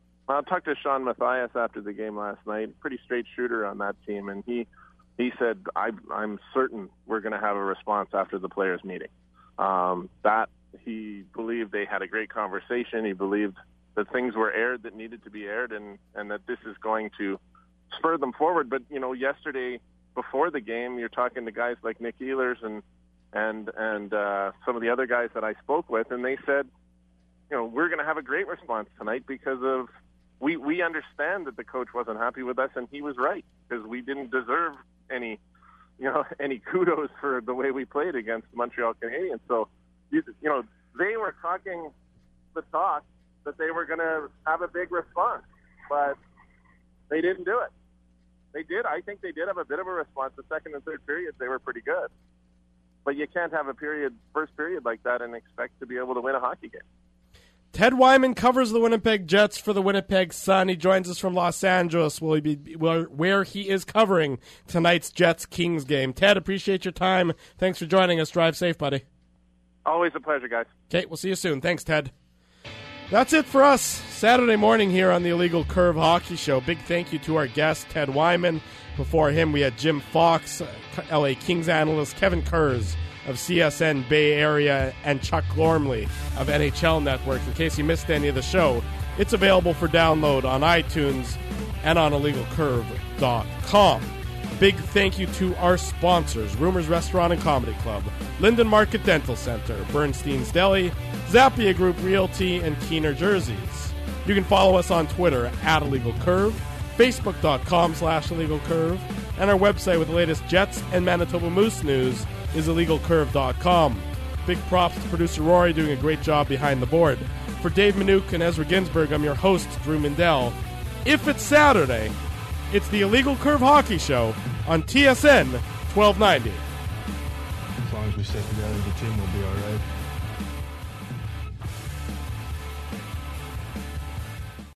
I talked to Sean Matthias after the game last night. Pretty straight shooter on that team, and he he said, I, "I'm certain we're going to have a response after the players meeting." Um, that he believed they had a great conversation. He believed that things were aired that needed to be aired, and, and that this is going to spur them forward. But, you know, yesterday before the game, you're talking to guys like Nick Ehlers and and and uh, some of the other guys that I spoke with, and they said, you know, we're going to have a great response tonight because of we, we understand that the coach wasn't happy with us, and he was right, because we didn't deserve any, you know, any kudos for the way we played against the Montreal Canadiens. So, you, you know, they were talking the talk that they were going to have a big response, but they didn't do it. They did. I think they did have a bit of a response. The second and third periods, they were pretty good. But you can't have a period, first period like that and expect to be able to win a hockey game. Ted Wyman covers the Winnipeg Jets for the Winnipeg Sun. He joins us from Los Angeles, will he be, where he is covering tonight's Jets-Kings game. Ted, appreciate your time. Thanks for joining us. Drive safe, buddy. Always a pleasure, guys. Okay, we'll see you soon. Thanks, Ted. That's it for us Saturday morning here on the Illegal Curve Hockey Show. Big thank you to our guest, Ted Wyman. Before him, we had Jim Fox, L A Kings analyst, Kevin Kurz of C S N Bay Area, and Chuck Gormley of N H L Network. In case you missed any of the show, it's available for download on iTunes and on illegal curve dot com. Big thank you to our sponsors, Rumors Restaurant and Comedy Club, Linden Market Dental Center, Bernstein's Deli, Zappia Group Realty, and Keener Jerseys. You can follow us on Twitter at Illegal Curve, Facebook.com slash Illegal Curve, and our website with the latest Jets and Manitoba Moose news is illegal curve dot com. Big props to producer Rory doing a great job behind the board. For Dave Minuk and Ezra Ginsburg, I'm your host, Drew Mindell. If it's Saturday, it's the Illegal Curve Hockey Show on T S N twelve ninety. As long as we stay together, the team will be all right.